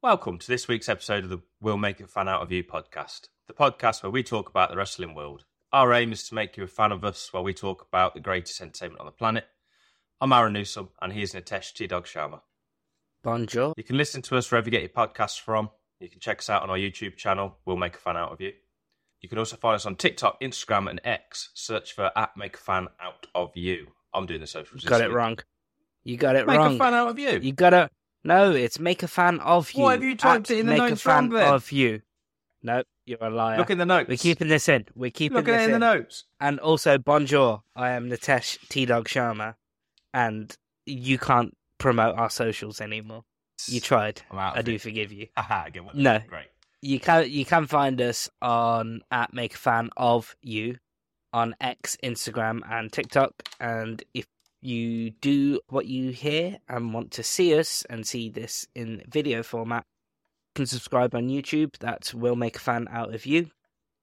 Welcome to this week's episode of the We'll Make a Fan Out of You podcast, the podcast where we talk about the wrestling world. Our aim is to make you a fan of us while we talk about the greatest entertainment on the planet. I'm Aaron Newsome, and he's Nitesh T-Dog Sharma. Bonjour. You can listen to us wherever you get your podcasts from. You can check us out on our YouTube channel, We'll Make a Fan Out of You. You can also find us on TikTok, Instagram, and X. Search for @MakeAFanOutOfYou. I'm doing the socials. You got it wrong. You got it Make wrong. a fan out of you. You got to... No, it's make a fan of you. Why have you typed it in the notes wrong then? Make a fan of you. No, you're a liar. Look in the notes. We're keeping this in. Look at it in the notes. And also, bonjour. I am Nitesh T-Dog Sharma. And you can't promote our socials anymore. You tried. I do forgive you. No. Great. You can find us on @MakeAFanOfYou on X, Instagram, and TikTok. And if you do what you hear and want to see us and see this in video format, you can subscribe on YouTube. That's We'll Make a Fan Out of You.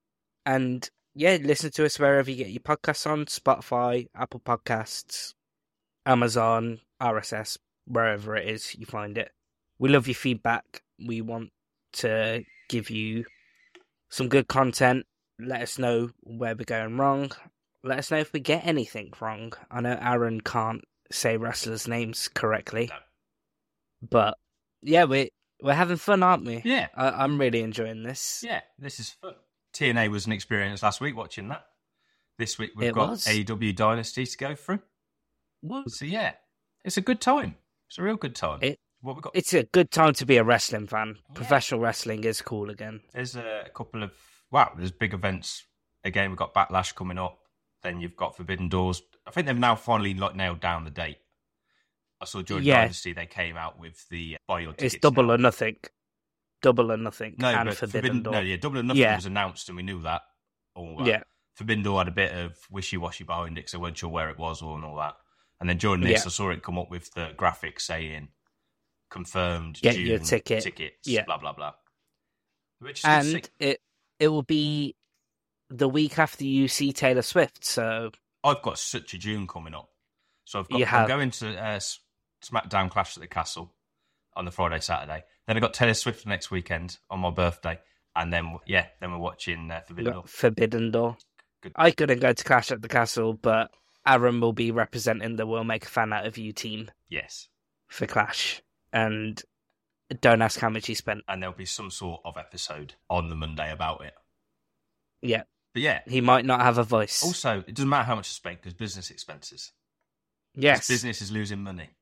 And yeah, listen to us wherever you get your podcasts on, Spotify, Apple Podcasts, Amazon, RSS, wherever it is you find it. We love your feedback. We want to give you some good content. Let us know where we're going wrong. Let us know if we get anything wrong. I know Aaron can't say wrestlers' names correctly. No. But, yeah, we're having fun, aren't we? Yeah. I'm really enjoying this. Yeah, this is fun. TNA was an experience last week watching that. This week we've got AEW Dynasty to go through. What? So, yeah, it's a good time. It's a real good time. What we got? It's a good time to be a wrestling fan. Yeah. Professional wrestling is cool again. There's a couple of, there's big events. Again, we've got Backlash coming up. Then you've got Forbidden Doors. I think they've now finally nailed down the date. I saw during Dynasty they came out with the buy your tickets. It's Double or Nothing. Double or Nothing. No, and but Forbidden Door. Double or Nothing was announced and we knew that. Yeah. Forbidden Door had a bit of wishy-washy behind it because I weren't sure where it was and all that. And then during this, I saw it come up with the graphics saying confirmed Get June your tickets. Blah, blah, blah. Which and it will be the week after you see Taylor Swift, so... I've got such a June coming up. So I'm going to SmackDown Clash at the Castle on the Friday, Saturday. Then I got Taylor Swift next weekend on my birthday. And then we're watching Forbidden Door. Forbidden Door. Good. I couldn't go to Clash at the Castle, but Aaron will be representing the We'll Make a Fan Out of You team. Yes. For Clash. And don't ask how much he spent. And there'll be some sort of episode on the Monday about it. Yeah. But yeah. He might not have a voice. Also, it doesn't matter how much I spend because business expenses. Yes. Business is losing money.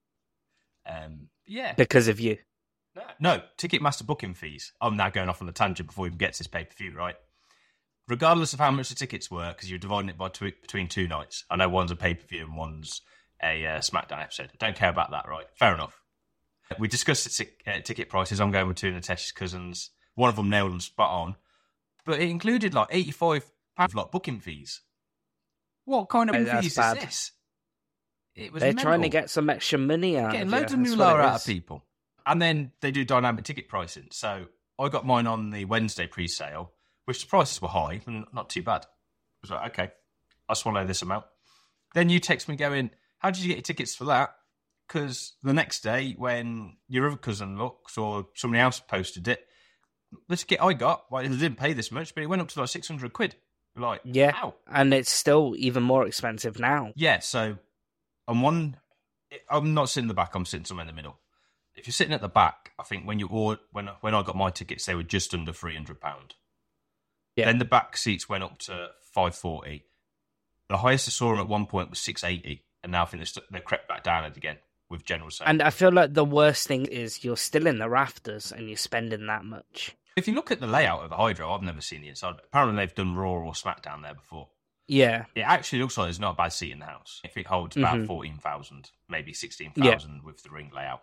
Yeah. Because of you. No, Ticketmaster booking fees. I'm now going off on the tangent before we even get to this pay-per-view, right? Regardless of how much the tickets were, because you're dividing it by between two nights. I know one's a pay-per-view and one's a SmackDown episode. I don't care about that, right? Fair enough. We discussed the ticket prices. I'm going with two of Natesh's cousins. One of them nailed them spot on. But it included like £85 like booking fees. What kind of fees is this? They're trying to get some extra money out of getting loads of moolah out of people. And then they do dynamic ticket pricing. So I got mine on the Wednesday pre-sale, which the prices were high, and not too bad. I was like, okay, I'll swallow this amount. Then you text me going, how did you get your tickets for that? Because the next day, when your other cousin looks or somebody else posted it, the ticket I got, they didn't pay this much, but it went up to like £600. Like, wow. And it's still even more expensive now. Yeah, so I'm not sitting in the back, I'm sitting somewhere in the middle. If you're sitting at the back, I think when I got my tickets, they were just under £300. Yeah. Then the back seats went up to $540. The highest I saw them at one point was $680, and now I think they've crept back down again with general sales. And I feel like the worst thing is you're still in the rafters and you're spending that much. If you look at the layout of the Hydro, I've never seen the inside. Apparently they've done Raw or SmackDown there before. Yeah. It actually looks like there's not a bad seat in the house. If it holds about 14,000, maybe 16,000 with the ring layout.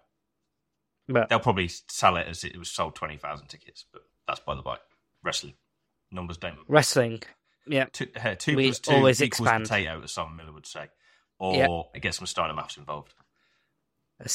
But they'll probably sell it as it was sold 20,000 tickets, but that's by the by. Wrestling. Numbers don't. Wrestling. Yeah. 2 plus 2 always equals expand. potato, as Simon Miller would say. Or it gets some starter maths involved. A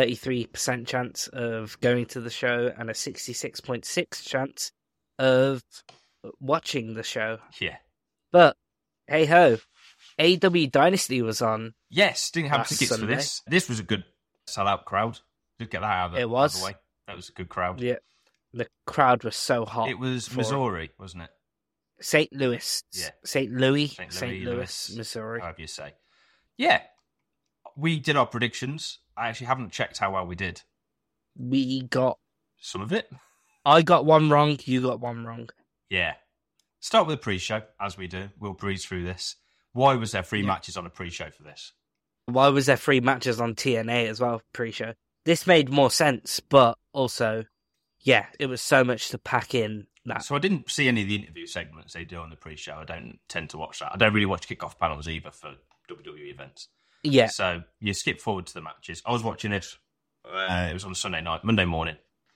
33% chance of going to the show and a 66.6% chance of watching the show. Yeah. But, hey ho, AEW Dynasty was on. Yes, didn't have tickets Sunday. For this. This was a good sellout crowd. Did get that out of the way. That was a good crowd. Yeah, the crowd was so hot. It was for Missouri, wasn't it? St. Louis. Yeah. St. Louis, St. Louis, Missouri. however you say. Yeah, we did our predictions. I actually haven't checked how well we did. We got. Some of it. I got one wrong. You got one wrong. Yeah. Start with the pre-show, as we do. We'll breeze through this. Why was there 3 matches on a pre-show for this? Why was there 3 matches on TNA as well, pre-show? This made more sense, but also, yeah, it was so much to pack in that. So I didn't see any of the interview segments they do on the pre-show. I don't tend to watch that. I don't really watch kickoff panels either for WWE events. Yeah. So you skip forward to the matches. I was watching it. It was on Sunday night, Monday morning.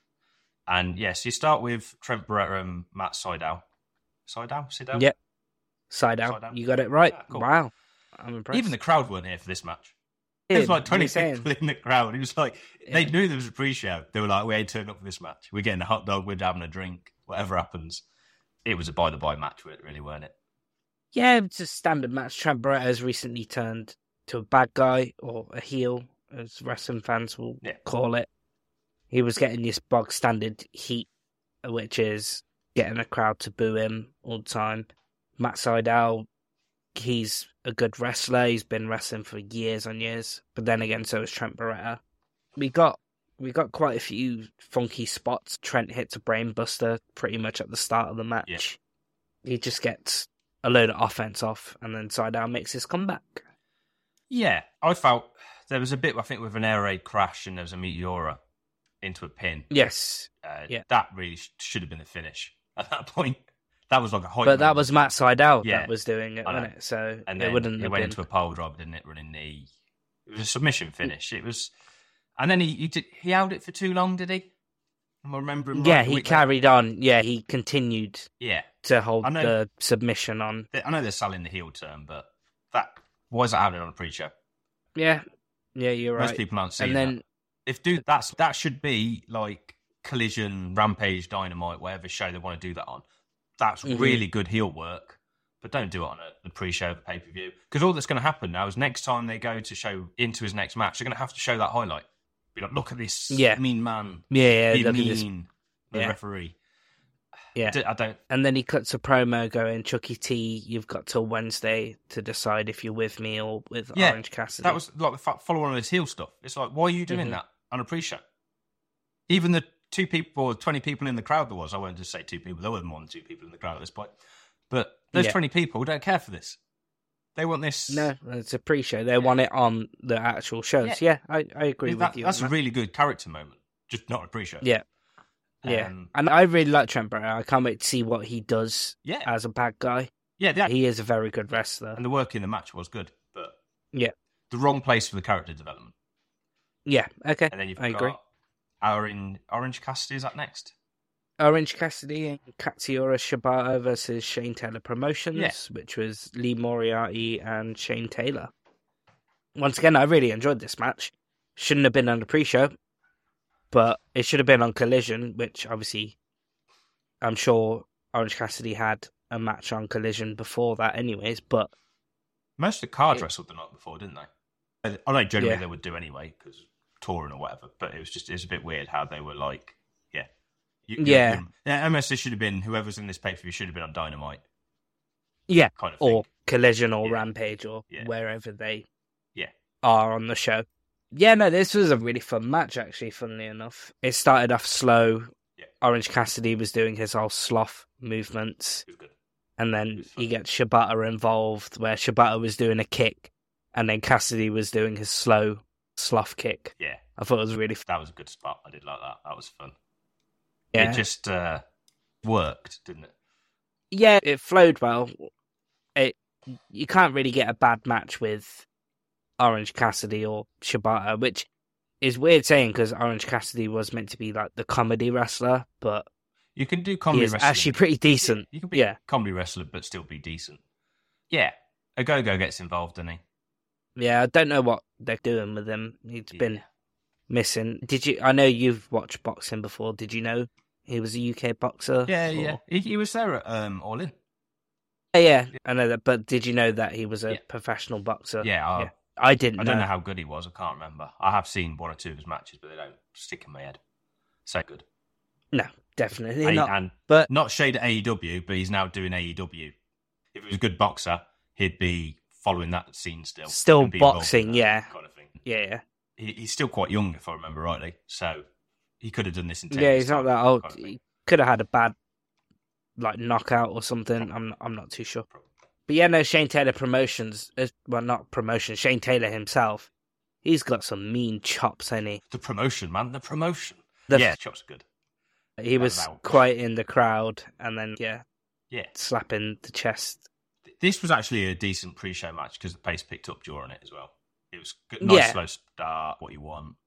And yes, you start with Trent Beretta and Matt Sydal. Sydal? Yep. Sydal. You got it right. Yeah, cool. Wow. I'm impressed. Even the crowd weren't here for this match. There was like 20 people in the crowd. It was like, they knew there was a pre-show. They were like, we ain't turned up for this match. We're getting a hot dog, we're having a drink, whatever happens. It was a by-the-by match, really, weren't it? Yeah, it's a standard match. Trent Beretta has recently turned to a bad guy, or a heel, as wrestling fans will call it. He was getting this bog standard heat, which is getting a crowd to boo him all the time. Matt Sydal, he's a good wrestler. He's been wrestling for years and years. But then again, so is Trent Beretta. We got quite a few funky spots. Trent hits a brainbuster pretty much at the start of the match. Yeah. He just gets a load of offense off, and then Sydal makes his comeback. Yeah, I felt there was a bit, I think, with an air raid crash and there was a Meteora into a pin. Yes. That really should have been the finish at that point. That was like a hype. But that was Matt Sydal that was doing it, wasn't it? So and it wouldn't have went been... into a pole driver, didn't it? Running knee. It was a submission finish. It was, and then he held it for too long, did he? Am I remembering right? Yeah, he carried on. Yeah, he continued. Yeah. To hold the submission on. I know they're selling the heel term, but why is that happening on a pre-show? Yeah, you're right. Most people aren't seeing that. That should be like Collision, Rampage, Dynamite, whatever show they want to do that on. That's really good heel work, but don't do it on the pre-show of the pay-per-view. Because all that's going to happen now is next time they go to show into his next match, they're going to have to show that highlight. Be like, look at this mean man. Yeah, be mean, the referee. Yeah, I don't. And then he cuts a promo going, Chucky T, you've got till Wednesday to decide if you're with me or with Orange Cassidy. That was like the follow-on of his heel stuff. It's like, why are you doing that on a pre-show? Even the 2 people or 20 people in the crowd there was, I won't just say 2 people, there were more than 2 people in the crowd at this point. But those 20 people don't care for this. They want this. No, it's a pre-show. They want it on the actual shows. Yeah, I agree with you. That's a really good character moment, just not a pre-show. Yeah. Yeah, and I really like Trent Beretta. I can't wait to see what he does as a bad guy. Yeah, he is a very good wrestler. And the work in the match was good, but the wrong place for the character development. Yeah, okay. And then you've agree. Orange Cassidy, is that next? Orange Cassidy and Katsuyori Shibata versus Shane Taylor Promotions, which was Lee Moriarty and Shane Taylor. Once again, I really enjoyed this match. Shouldn't have been on the pre-show. But it should have been on Collision, which obviously I'm sure Orange Cassidy had a match on Collision before that anyways, but... Most of the cards wrestled the night before, didn't they? I know generally they would do anyway, because touring or whatever, but it was a bit weird how they were like, MS should have been, whoever's in this pay-per-view should have been on Dynamite. Yeah, kind of or Collision or Rampage or wherever they are on the show. Yeah, no, this was a really fun match, actually, funnily enough. It started off slow. Yeah. Orange Cassidy was doing his whole sloth movements. And then he gets Shibata involved, where Shibata was doing a kick, and then Cassidy was doing his slow sloth kick. Yeah. I thought it was really fun. That was a good spot. I did like that. That was fun. Yeah. It just worked, didn't it? Yeah, it flowed well. You can't really get a bad match with Orange Cassidy or Shibata, which is weird saying because Orange Cassidy was meant to be like the comedy wrestler, but you can do comedy wrestling. Actually pretty decent. You can be a comedy wrestler but still be decent. Yeah. A Go-Go gets involved, doesn't he? Yeah, I don't know what they're doing with him. He's been missing. I know you've watched boxing before. Did you know he was a UK boxer? Yeah. He was there at All In. Yeah, I know that, but did you know that he was a professional boxer? Yeah. I didn't know. I don't know how good he was. I can't remember. I have seen 1 or 2 of his matches, but they don't stick in my head. So good. No, definitely not. And But not shade at AEW, but he's now doing AEW. If he was a good boxer, he'd be following that scene still. And be involved in boxing, that yeah. kind of thing. Yeah. He's still quite young, if I remember rightly. So he could have done this in 10 Yeah, years' he's not time, that old. kind of thing. He could have had a bad knockout or something. I'm not too sure. But yeah, no, Shane Taylor Promotions, well, not promotion, Shane Taylor himself, he's got some mean chops, hasn't he? The promotion, man, the promotion. The- yeah, chops are good. He was quite in the crowd and then, yeah, slapping the chest. This was actually a decent pre-show match because the pace picked up during it as well. It was good, nice slow start, what you want.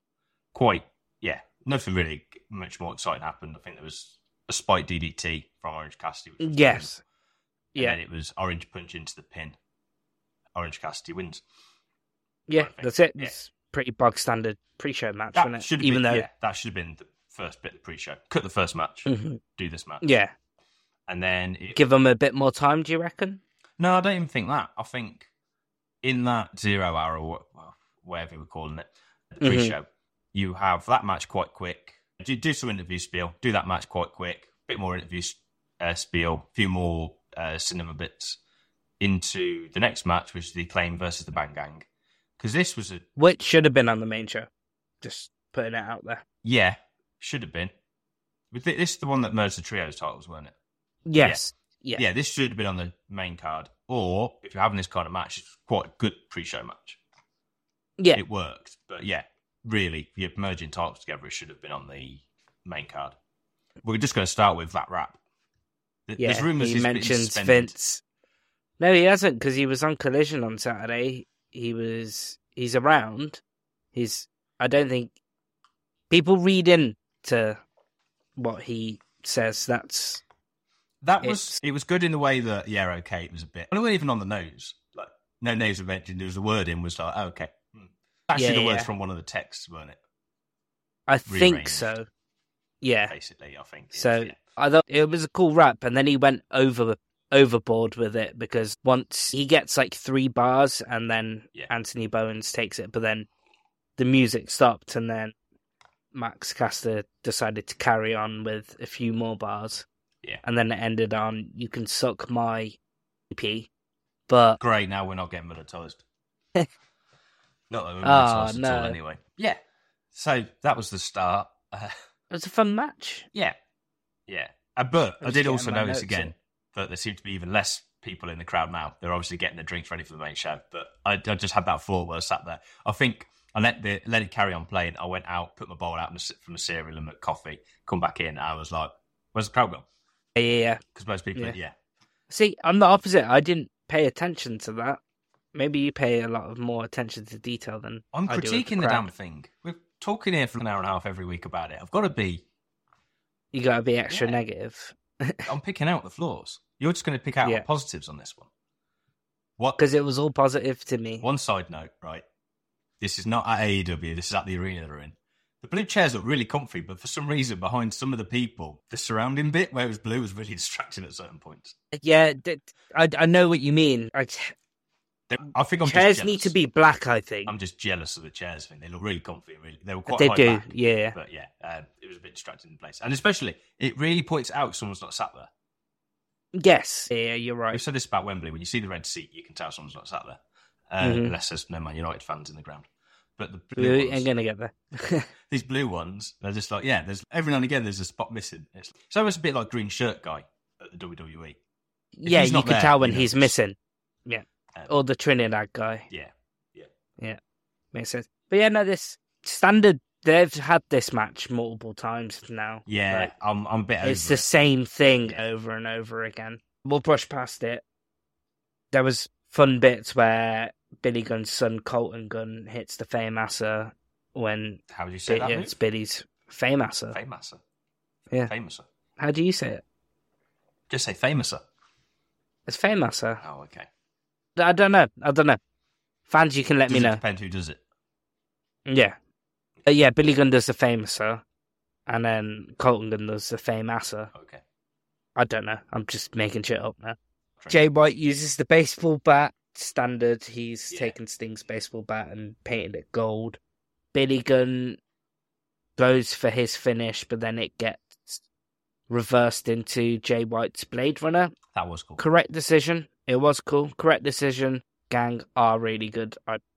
Nothing really much more exciting happened. I think there was a spike DDT from Orange Cassidy. Which was yes. And then it was Orange Punch into the pin. Orange Cassidy wins. Yeah, that's it. It's pretty bog standard pre-show match, wasn't it? That should have been the first bit of the pre-show. Cut the first match. Do this match. Yeah. And then... Give them a bit more time, do you reckon? No, I don't even think that. I think in that 0 hour, or whatever we're calling it, the pre-show, you have that match quite quick. Do some interview spiel. Do that match quite quick. Bit more interview spiel. A few more cinema bits into the next match, which is the Acclaim versus the Bang Gang. Because this was which should have been on the main show. Just putting it out there. Yeah, should have been. This is the one that merged the trios titles, weren't it? Yes. Yeah, this should have been on the main card. Or, if you're having this kind of match, it's quite a good pre-show match. Yeah. It worked. But yeah, really, if you're merging titles together, it should have been on the main card. We're just going to start with that rap. There's rumours he mentions Vince. No, he hasn't, because he was on Collision on Saturday. He's around. I don't think people read into what he says. It was good in the way that it was a bit. It wasn't even on the nose. Like no names were mentioned. There was a word in. Was like okay. Actually, the words from one of the texts, weren't it? I think so. Yeah, basically, I think so. I thought it was a cool rap, and then he went overboard with it because once he gets like 3 bars, and then Anthony Bowens takes it, but then the music stopped, and then Max Caster decided to carry on with a few more bars. Yeah. And then it ended on, "You can suck my EP," but... Great, now we're not getting monetized. Not that we're monetized at all anyway. Yeah. So that was the start. It was a fun match. Yeah. But I did also notice again that there seemed to be even less people in the crowd now. They're obviously getting their drinks ready for the main show. But I just had that thought while I sat there. I think I let it carry on playing. I went out, put my bowl out from the cereal and coffee, come back in, and I was like, where's the crowd gone? Yeah. Because most people, See, I'm the opposite. I didn't pay attention to that. Maybe you pay a lot more attention to detail than I'm critiquing the damn thing. We're talking here for an hour and a half every week about it. I've got to be... You got to be extra negative. I'm picking out the flaws. You're just going to pick out the positives on this one. What? Because it was all positive to me. One side note, right? This is not at AEW. This is at the arena they're in. The blue chairs look really comfy, but for some reason, behind some of the people, the surrounding bit where it was blue was really distracting at certain points. Yeah, I know what you mean. I think chairs need to be black. I think I'm just jealous of the chairs. I think they look really comfy. They were quite. They high do, back, yeah. But it was a bit distracting in place, and especially it really points out someone's not sat there. Yes, yeah, you're right. We've said this about Wembley. When you see the red seat, you can tell someone's not sat there, unless there's no Man United fans in the ground. But the blue ones, ain't gonna get there. These blue ones, they're just like, there's every now and again there's a spot missing. It's almost a bit like green shirt guy at the WWE. Yeah, you can tell when he's missing. Yeah, or the Trinidad guy. Yeah, makes sense. But yeah, no, this standard. They've had this match multiple times now. Yeah, I'm a bit over it's the same thing over and over again. We'll brush past it. There was fun bits where Billy Gunn's son Colton Gunn hits the Fameasser when... How do you say that? It's Billy's Fameasser. Fameasser. Yeah. Fameasser. How do you say it? Just say Fameasser. It's Fameasser. Oh, okay. I don't know. Fans, you can let me know. Depends who does it. Yeah. Yeah, Billy Gunn does the Fameasser, and then Colton Gunn does the Fameasser. Okay. I don't know. I'm just making shit up now. Jay White uses the baseball bat. Standard. He's taken Sting's baseball bat and painted it gold. Billy Gunn goes for his finish, but then it gets reversed into Jay White's Blade Runner. That was cool. Correct decision. It was cool. Correct decision. Gang are really good.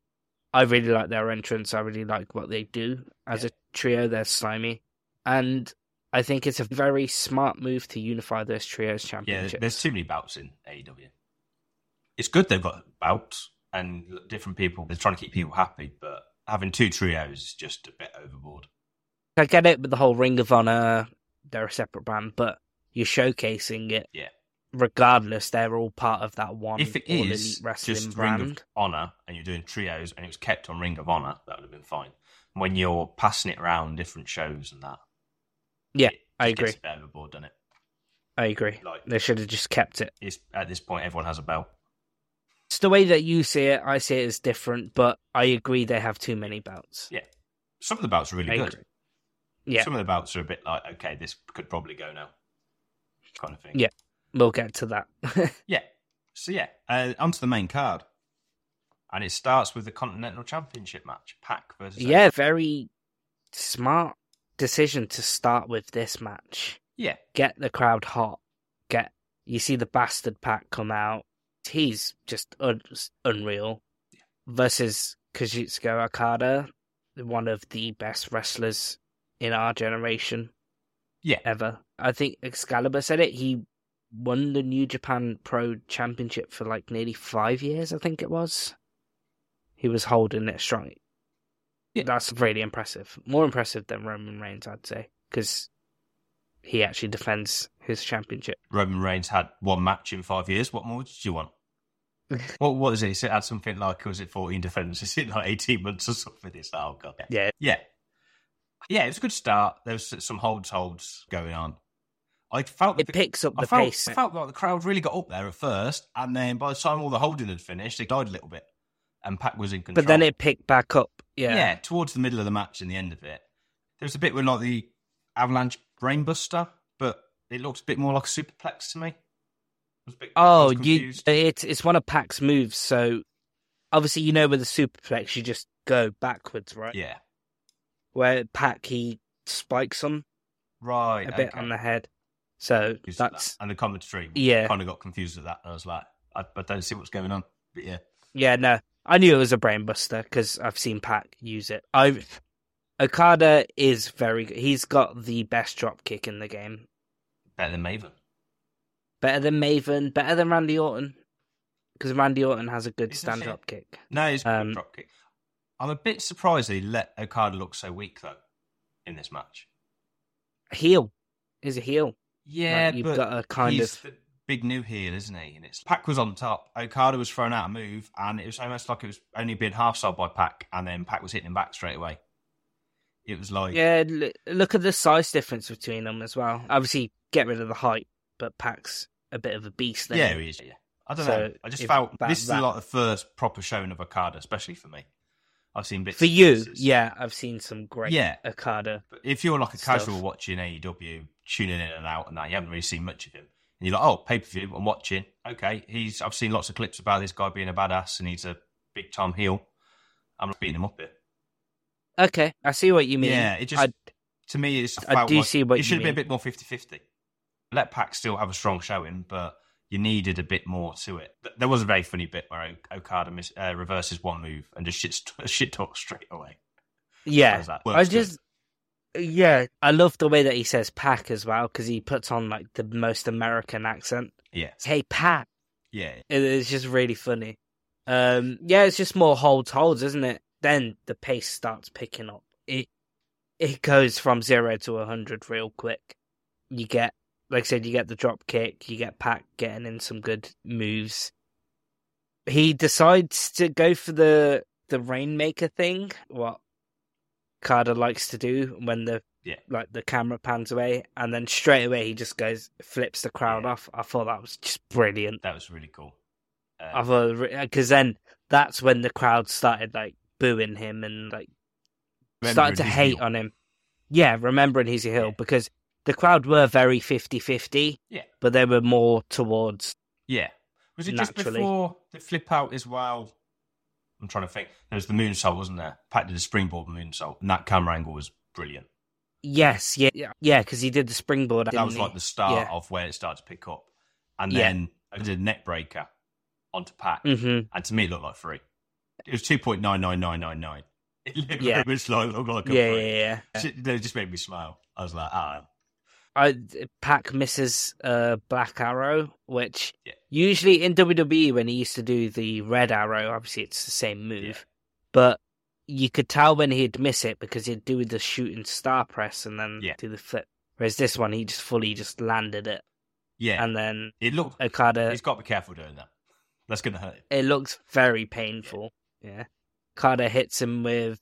I really like their entrance. I really like what they do as a trio. They're slimy. And I think it's a very smart move to unify those trios championships. Yeah, there's too many bouts in AEW. It's good they've got bouts and different people. They're trying to keep people happy, but having 2 trios is just a bit overboard. I get it with the whole Ring of Honor. They're a separate brand, but you're showcasing it. Yeah. Regardless, they're all part of that one If it All is Elite Wrestling just brand. Ring of Honor and you're doing trios and it was kept on Ring of Honor, that would have been fine. When you're passing it around different shows and that. Yeah, I agree. Gets a bit overboard, doesn't it? I agree. Like, they should have just kept it. At this point, everyone has a belt. It's the way that you see it. I see it as different, but I agree they have too many belts. Yeah. Some of the belts are really good. Agree. Yeah. Some of the belts are a bit like, okay, this could probably go now. Kind of thing. Yeah. We'll get to that. Yeah. So, onto the main card. And it starts with the Continental Championship match. Pac versus... Yeah, very smart decision to start with this match. Yeah. Get the crowd hot. You see the bastard Pac come out. He's just unreal. Yeah. Versus Kazuchika Okada, one of the best wrestlers in our generation. Yeah. Ever. I think Excalibur said it. He won the New Japan Pro Championship for like nearly 5 years, I think it was. He was holding it strong. Yeah. That's really impressive. More impressive than Roman Reigns, I'd say, because he actually defends his championship. Roman Reigns had 1 match in 5 years. What more did you want? What is it? He had something like, was it 14 defenses in like 18 months or something? It's oh god. Yeah. Yeah, it was a good start. There was some holds going on. I felt it picks up the pace. I felt like the crowd really got up there at first, and then by the time all the holding had finished, it died a little bit, and Pac was in control. But then it picked back up. Yeah, towards the middle of the match and the end of it, there was a bit with like the Avalanche Brainbuster, but it looked a bit more like a superplex to me. It's one of Pac's moves. So obviously, with the superplex, you just go backwards, right? Yeah. Where Pac, he spikes him a bit on the head. So that's... And the commentary kind of got confused at that. I was like, I don't see what's going on. But yeah. Yeah, no. I knew it was a brainbuster because I've seen Pac use it. Okada is very good. He's got the best drop kick in the game. Better than Maven. Better than Randy Orton. Because Randy Orton has a good stand drop kick. No, he's a good drop kick. I'm a bit surprised that he let Okada look so weak, though, in this match. Heel. He's a heel. Yeah, like, you've got a kind he's of... the big new heel, isn't he? And Pac was on top. Okada was throwing out a move, and it was almost like it was only being half-sold by Pac, and then Pac was hitting him back straight away. It was like... Yeah, look at the size difference between them as well. Obviously, get rid of the height, but Pac's a bit of a beast there. Yeah, he is, yeah. I don't know. I just felt this is like the first proper showing of Okada, especially for me. I've seen bits. For you, yeah, I've seen some great Okada. But if you're like a casual watching AEW, tuning in and out and that, you haven't really seen much of him. And you're like, oh, pay-per-view, I'm watching. Okay, I've seen lots of clips about this guy being a badass and he's a big-time heel. I'm not beating him up here. Okay, I see what you mean. Yeah, it just, to me, I do see what you mean. It should have been a bit more 50-50. Let Pac still have a strong showing, but you needed a bit more to it. There was a very funny bit where Okada reverses one move and just shit talk straight away. Yeah, I love the way that he says Pac as well, because he puts on like the most American accent. Yeah. Hey, Pac. Yeah. It's just really funny. It's just more holds, isn't it? Then the pace starts picking up. It goes from 0 to 100 real quick. You get, like I said, you get the drop kick, you get Pac getting in some good moves. He decides to go for the Rainmaker thing, what Okada likes to do when the camera pans away, and then straight away he just flips the crowd off. I thought that was just brilliant. That was really cool. I thought, because then that's when the crowd started like booing him and like started to hate on him. Yeah, remembering he's a heel, because the crowd were very 50-50, but they were more towards... Yeah. Was it just before the flip out as well? I'm trying to think. There was the moonsault, wasn't there? Pac did a springboard moonsault, and that camera angle was brilliant. Yes, yeah, because he did the springboard. That was like the start of where it started to pick up. And then I did a neck breaker onto Pac. Mm-hmm. And to me, it looked like free. It was 2.99999. It literally was looked like a free. Yeah. It just made me smile. I was like, Pac misses a black arrow, which usually in WWE when he used to do the red arrow, obviously it's the same move, but you could tell when he'd miss it because he'd do the shooting star press and then do the flip. Whereas this one, he just fully landed it. Yeah. And then it looked Okada. He's got to be careful doing that. That's going to hurt him. It looks very painful. Yeah. Okada hits him with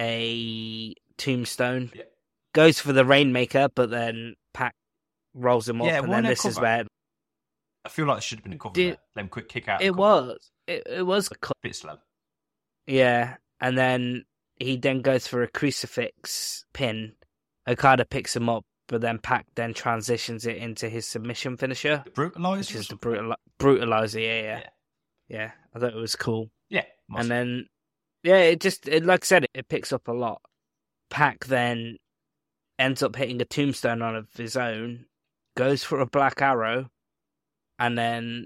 a tombstone. Yeah. Goes for the Rainmaker, but then Pac rolls him off. And then this is where. I feel like it should have been a cover there. Let him quick kick out. It was. It was a bit slow. Yeah. And then he then goes for a crucifix pin. Okada picks him up, but then Pac then transitions it into his submission finisher. The Brutalizer? Which is the Brutalizer, yeah. I thought it was cool. Yeah. And then, it like I said, it picks up a lot. Pac then ends up hitting a tombstone on of his own, goes for a black arrow, and then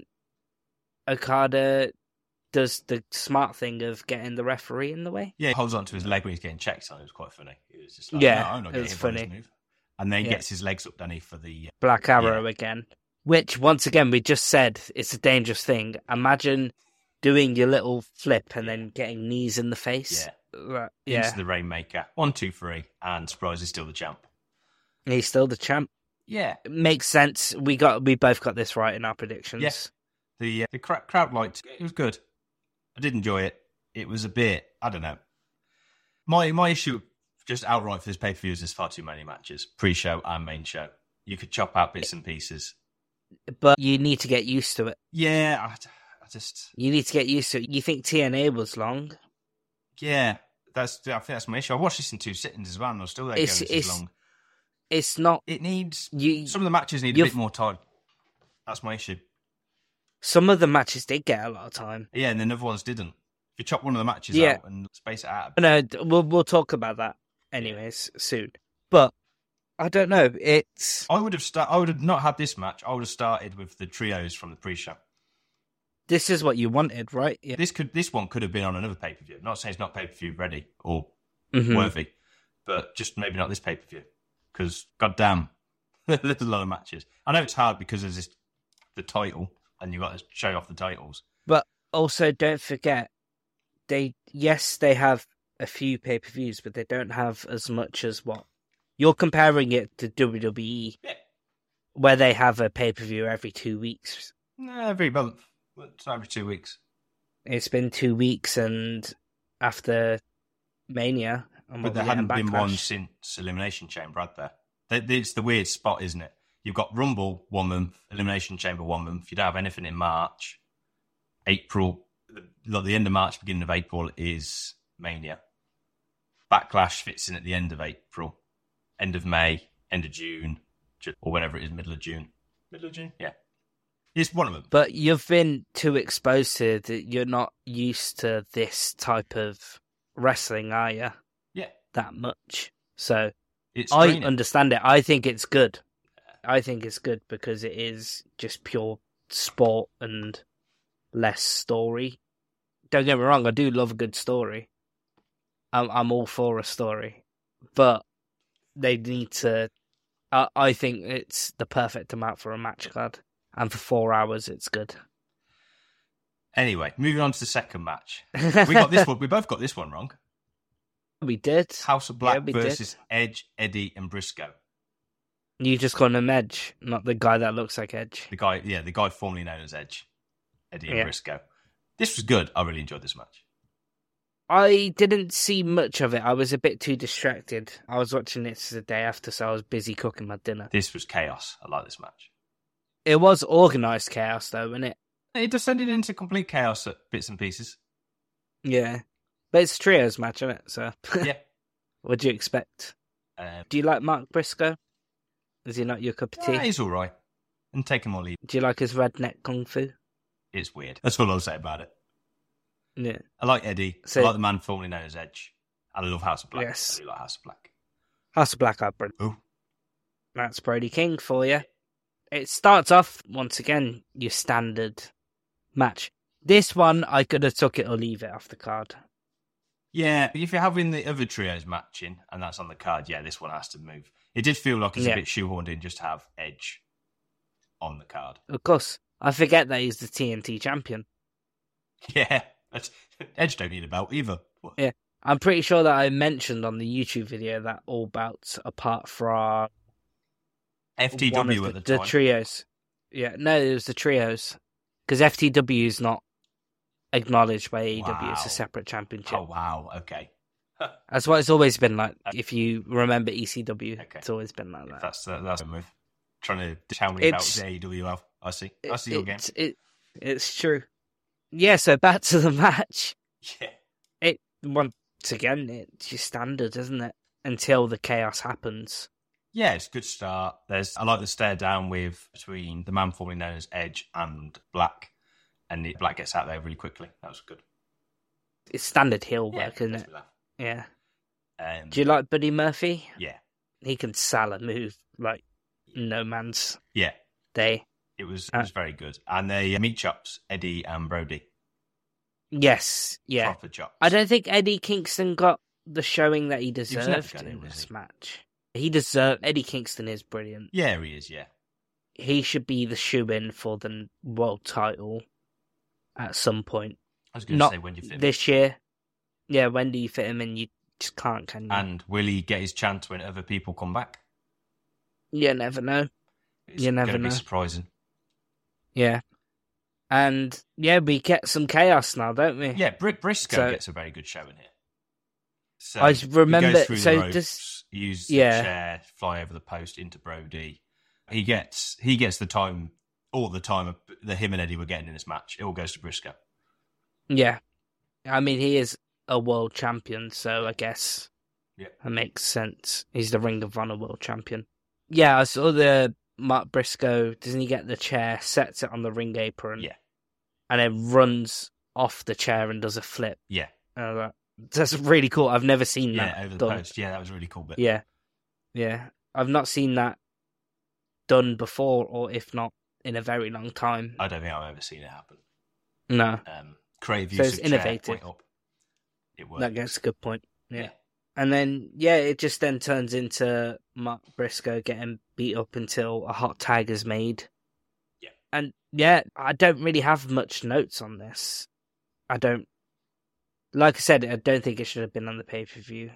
Okada does the smart thing of getting the referee in the way. Yeah, he holds on to his leg when he's getting checked on. It was quite funny. It was just like, I'm not getting funny. Move. And then he gets his legs up, doesn't he, for the black arrow again. Which, once again, we just said it's a dangerous thing. Imagine doing your little flip and then getting knees in the face. Into the Rainmaker. 1, 2, 3, and Surprise is still the champ. He's still the champ. Yeah, it makes sense. We both got this right in our predictions. Yes, the crowd liked it. It was good. I did enjoy it. It was a bit, I don't know. My issue just outright for this pay-per-view is there's far too many matches, pre-show and main show. You could chop out bits and pieces. But you need to get used to it. Yeah, I just... You need to get used to it. You think TNA was long? Yeah, I think that's my issue. I watched this in 2 sittings as well, and I was still there going, this is long. It's not... It needs... some of the matches need a bit more time. That's my issue. Some of the matches did get a lot of time. Yeah, and then other ones didn't. If you chop one of the matches out and space it out... No, we'll talk about that anyways soon. But, I don't know, it's... I would have not had this match. I would have started with the trios from the pre-show. This is what you wanted, right? Yeah. This one could have been on another pay-per-view. I'm not saying it's not pay-per-view ready or worthy, but just maybe not this pay-per-view. Because, goddamn, there's a lot of matches. I know it's hard because there's the title, and you've got to show off the titles. But also, don't forget, they have a few pay-per-views, but they don't have as much as what? You're comparing it to WWE, where they have a pay-per-view every 2 weeks. No, every month. It's every 2 weeks. It's been 2 weeks, and after Mania... But there hadn't been one since Elimination Chamber, had there? It's the weird spot, isn't it? You've got Rumble 1 month, Elimination Chamber 1 month. You don't have anything in March. April, the end of March, beginning of April is Mania. Backlash fits in at the end of April. End of May, end of June, or whenever it is, middle of June. Middle of June? Yeah. It's one of them. But you've been too exposed to it that you're not used to this type of wrestling, are you? Yeah. That much. So I understand it. I think it's good. I think it's good because it is just pure sport and less story. Don't get me wrong, I do love a good story. I'm all for a story. But they need to... I think it's the perfect amount for a match card. And for 4 hours, it's good. Anyway, moving on to the second match. We got this one. We both got this one wrong. We did. House of Black versus Edge, Eddie, and Briscoe. You just call him Edge, not the guy that looks like Edge. The guy formerly known as Edge, Eddie and Briscoe. This was good. I really enjoyed this match. I didn't see much of it. I was a bit too distracted. I was watching this the day after, so I was busy cooking my dinner. This was chaos. I like this match. It was organised chaos, though, wasn't it? It descended into complete chaos at bits and pieces. Yeah. But it's a trios match, isn't it? So, yeah. What do you expect? Do you like Mark Briscoe? Is he not your cup of tea? He's all right. And take him or leave. Do you like his redneck kung fu? It's weird. That's all I'll say about it. Yeah. I like Eddie. I like the man formerly known as Edge. And I love House of Black. Yes. I do like House of Black. House of Black are brilliant. Ooh. That's Brody King for you. It starts off, once again, your standard match. This one, I could have took it or leave it off the card. Yeah, if you're having the other trios matching, and that's on the card, yeah, this one has to move. It did feel like it's a bit shoehorned in just to have Edge on the card. Of course. I forget that he's the TNT champion. Yeah, Edge don't need a belt either. Yeah, I'm pretty sure that I mentioned on the YouTube video that all belts, apart from FTW at the time. The trios. Yeah, no, it was the trios. Because FTW is not acknowledged by AEW. Wow. It's a separate championship. Oh, wow, okay. That's what it's always been like. If you remember ECW, Okay. It's always been like that. That's a move. Trying to dish how many belts AEW have. I see your game. It's true. Yeah, so back to the match. Yeah. It once again, it's your standard, isn't it? Until the chaos happens. Yeah, it's a good start. I like the stare down between the man formerly known as Edge and Black, and Black gets out there really quickly. That was good. It's standard heel work, isn't it? Yeah. Do you like Buddy Murphy? Yeah. He can sell a move like no man's day. It was very good. And they meet chops, Eddie and Brody. Yes, yeah. Proper chops. I don't think Eddie Kingston got the showing that he deserved in this match. Eddie Kingston is brilliant. Yeah, he is, yeah. He should be the shoe-in for the world title at some point. I was going to say, when do you fit him this year. Yeah, when do you fit him in? You just can't, can you? And will he get his chance when other people come back? You never know. You never know. It's going to be surprising. Yeah. And, yeah, we get some chaos now, don't we? Yeah, Briscoe gets a very good show in here. So I remember... He goes through the ropes, use the chair, fly over the post into Brody. He gets the time, all the time that him and Eddie were getting in this match. It all goes to Briscoe. Yeah. I mean, he is a world champion, so I guess it makes sense. He's the Ring of Honor world champion. Yeah, I saw the Mark Briscoe, doesn't he get the chair, sets it on the ring apron, and then runs off the chair and does a flip. Yeah. That's really cool. I've never seen that over the done. post. Yeah, that was a really cool bit. Yeah. Yeah. I've not seen that done before, or if not, in a very long time. I don't think I've ever seen it happen. No. Creative use it's of innovative. Chair, point up. It works. That's a good point. Yeah. And then, it just then turns into Mark Briscoe getting beat up until a hot tag is made. Yeah. And, I don't really have much notes on this. Like I said, I don't think it should have been on the pay-per-view.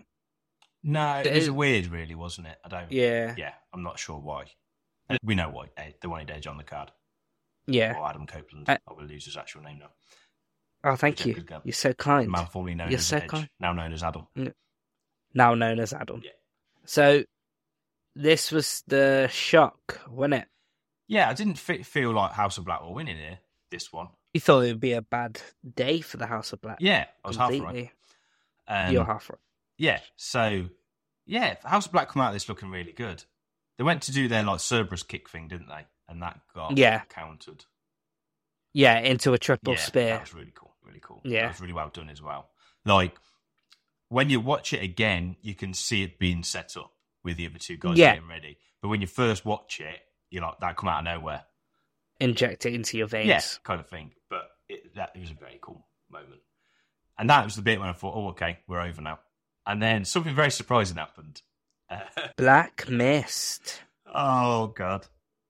No, it was weird, really, wasn't it? Yeah. Yeah, I'm not sure why. We know why. They wanted Edge on the card. Yeah. Or Adam Copeland. I will lose his actual name now. Oh, thank you. You're so kind. The man formerly known as Edge, kind. Now known as Adam. Now known as Adam. Yeah. So, this was the shock, wasn't it? Yeah, I didn't feel like House of Black were winning here, this one. You thought it would be a bad day for the House of Black. Yeah, I was completely. Half right. You're half right. Yeah, so, House of Black come out of this looking really good. They went to do their Cerberus kick thing, didn't they? And that got countered. Yeah, into a triple spear. That was really cool. Really cool. Yeah. That was really well done as well. Like, when you watch it again, you can see it being set up with the other two guys getting ready. But when you first watch it, you're like, that come out of nowhere. Inject it into your veins. Yeah, kind of thing. But it was a very cool moment. And that was the bit when I thought, oh, okay, we're over now. And then something very surprising happened. Black Mist. Oh, God.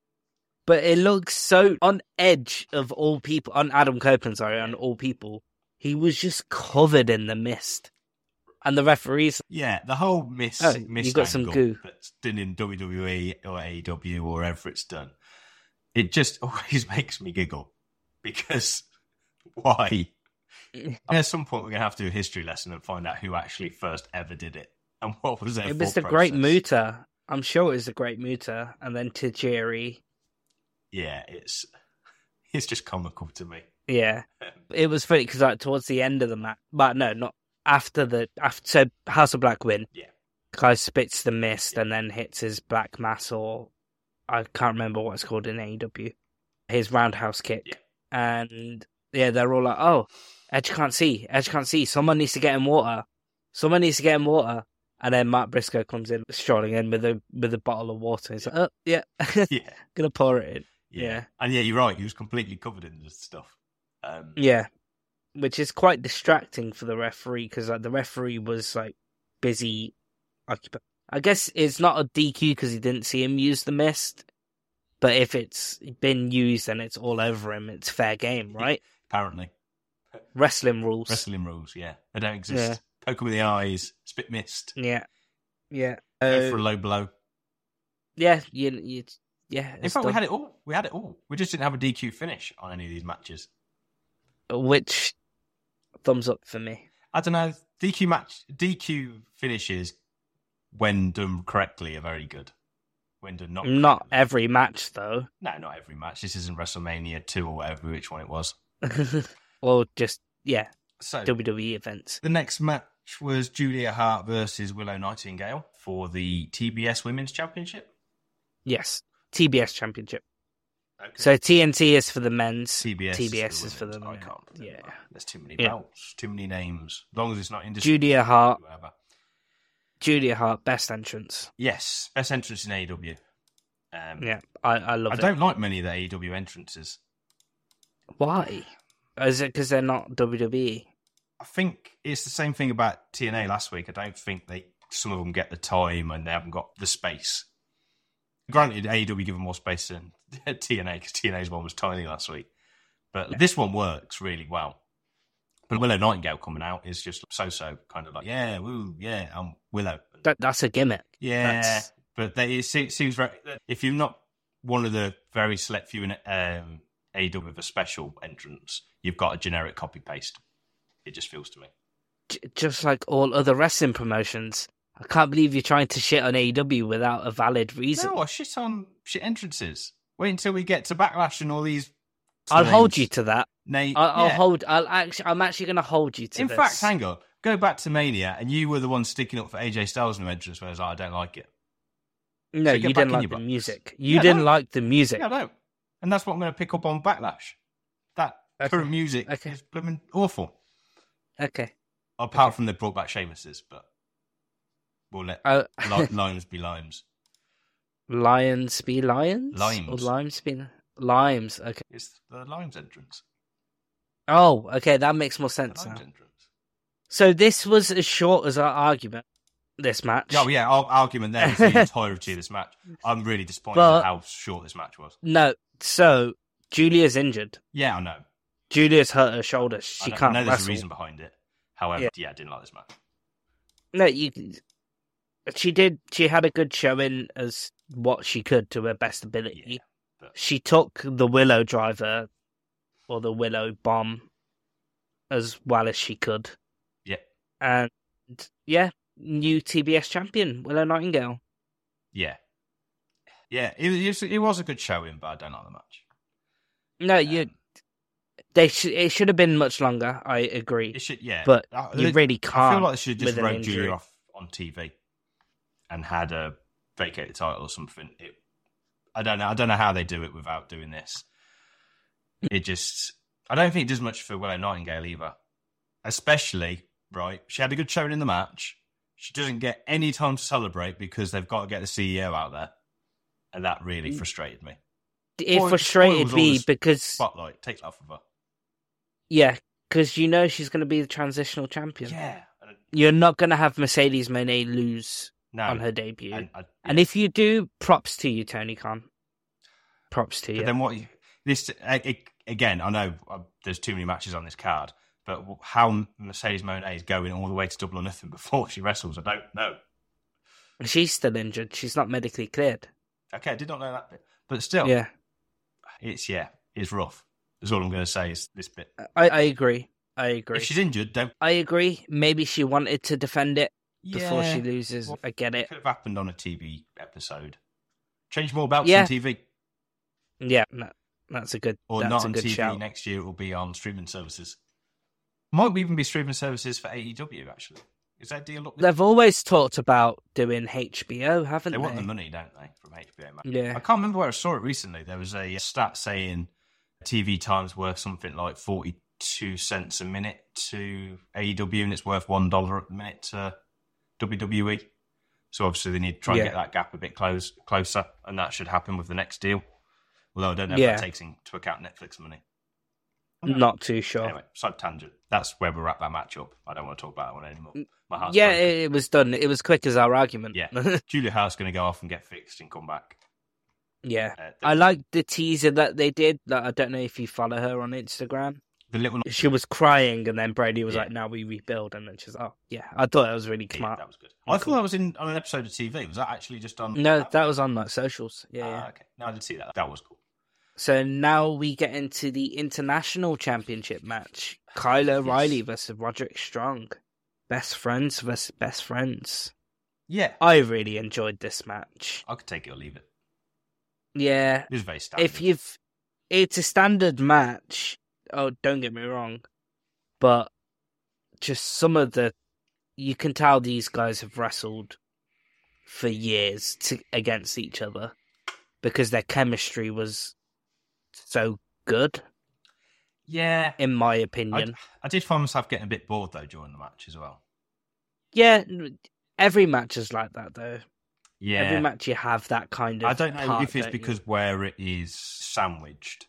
But it looks so on Edge of all people, on Adam Copeland, on all people. He was just covered in the mist. And the referees... Yeah, the whole mist you got some goo. That's done in WWE or AEW or wherever it's done. It just always makes me giggle. Because why? At some point we're going to have to do a history lesson and find out who actually first ever did it. And what was their It was the Great Muta. I'm sure it was the Great Muta. And then Tajiri. Yeah, it's just comical to me. Yeah. It was funny because towards the end of the match... But no, not... After so House of Black win, Kai spits the mist and then hits his black mass, or I can't remember what it's called in AEW, his roundhouse kick, and they're all like, "Oh, Edge can't see. Someone needs to get him water. And then Mark Briscoe comes in, strolling in with a bottle of water. He's like, "Oh, yeah, Yeah. gonna pour it in." Yeah. And yeah, you're right. He was completely covered in this stuff. Yeah, which is quite distracting for the referee because like the referee was like busy. I guess it's not a DQ because he didn't see him use the mist, but if it's been used and it's all over him, it's fair game, right? Apparently. Wrestling rules. Wrestling rules, yeah. They don't exist. Yeah. Poke him in the eyes, spit mist. Yeah. Go for a low blow. Yeah, yeah. In fact, we had it all. We just didn't have a DQ finish on any of these matches. Which, thumbs up for me. I don't know. DQ finishes, when done correctly, are very good. When done not every match, though. No, not every match. This isn't WrestleMania 2 or whatever, which one it was. Or just, so, WWE events. The next match was Julia Hart versus Willow Nightingale for the TBS Women's Championship. Yes, TBS Championship. Okay. So TNT is for the men's. TBS is for the women's. I can't remember. Yeah. There's too many belts, too many names. As long as it's not industry. Julia Hart, best entrance. Yes, best entrance in AEW. I love it. I don't like many of the AEW entrances. Why? Is it because they're not WWE? I think it's the same thing about TNA last week. I don't think some of them get the time and they haven't got the space. Granted, AEW give them more space than TNA because TNA's one was tiny last week. But this one works really well. But Willow Nightingale coming out is just so kind of like, I'm Willow. That's a gimmick. Yeah, but it seems very... If you're not one of the very select few in AEW with a special entrance, you've got a generic copy-paste. It just feels to me. Just like all other wrestling promotions. I can't believe you're trying to shit on AEW without a valid reason. No, I shit on shit entrances. Wait until we get to Backlash and all these... I'll hold you to that. I'm actually going to hold you to this. In fact, hang on. Go back to Mania, and you were the one sticking up for AJ Styles' new entrance, where I was like, I don't like it. No, you didn't like the music. You didn't like the music. Yeah, I don't. And that's what I'm going to pick up on Backlash. That current music is blooming awful. Okay. Apart from they brought back Sheamus's, but we'll let limes be limes. Lions be lions? Limes. Or limes be... Limes, okay. It's the Limes entrance. Oh, okay, that makes more sense now. Entrance. So this was as short as our argument, this match. Oh, yeah, our argument there is the entirety of this match. I'm really disappointed at how short this match was. No, so Julia's injured. Yeah, I know. Julia's hurt her shoulder. She can't I know there's wrestle. a reason behind it. However, I didn't like this match. No, she had a good showing as what she could to her best ability. Yeah. She took the Willow driver or the Willow bomb as well as she could. Yeah. And new TBS champion, Willow Nightingale. Yeah. Yeah, it was a good showing, but I don't like the match. No, it should have been much longer, I agree. It should, yeah. But you really can't. I feel like they should have just wrote Julia off on TV and had a vacate the title or something. I don't know how they do it without doing this. I don't think it does much for Willow Nightingale either. Especially, right, she had a good showing in the match. She doesn't get any time to celebrate because they've got to get the CEO out there. And that really frustrated me. It frustrated me because... Spotlight, take that off of her. Yeah, because you know she's going to be the transitional champion. Yeah. You're not going to have Mercedes Moné lose on her debut. And if you do, props to you, Tony Khan. Props to you. But then again, I know there's too many matches on this card, but how Mercedes Moné is going all the way to Double or Nothing before she wrestles, I don't know. She's still injured. She's not medically cleared. Okay, I did not know that bit. But still, it's rough. That's all I'm going to say is this bit. I agree. If she's injured, don't... I agree. Maybe she wanted to defend it before she loses. I get it. It could have happened on a TV episode. Change more belts on TV. Yeah, no, that's a good Or that's not a on good TV shout. next year, it will be on streaming services. Might even be streaming services for AEW, actually. Is that deal up there? They've always talked about doing HBO, haven't they? They want the money, don't they, from HBO Max? Yeah. I can't remember where I saw it recently. There was a stat saying TV time's worth something like 42 cents a minute to AEW, and it's worth $1 a minute to WWE. So obviously they need to try and Yeah. get that gap a bit closer, and that should happen with the next deal. Although I don't know if Yeah. that takes into account Netflix money. Not too sure. Anyway, side tangent. That's where we wrap that match up. I don't want to talk about that one anymore. My heart's Yeah, broken. it was done. It was quick as our argument. Yeah. Julia Hart's going to go off and get fixed and come back. Yeah. I like the teaser that they did. Like, I don't know if you follow her on Instagram. The little She was crying, and then Brady was Yeah. like, "Now we rebuild," and then she's like, "Oh, yeah." I thought that was really Yeah, smart. that was good. I thought that was on an episode of TV. Was that actually just on? No, that was on like socials. Yeah, yeah. Okay. No, I did see that. That was cool. So now we get into the international championship match: Kyle O'Reilly versus Roderick Strong. Best friends versus best friends. Yeah. I really enjoyed this match. I could take it or leave it. Yeah, It was very standard. it's a standard match. Oh, don't get me wrong, but just some of you can tell these guys have wrestled for years against each other because their chemistry was so good. Yeah. In my opinion. I did find myself getting a bit bored though during the match as well. Yeah, every match is like that though. Yeah. Every match you have that kind of I don't know part, if it's don't you? because where it is sandwiched.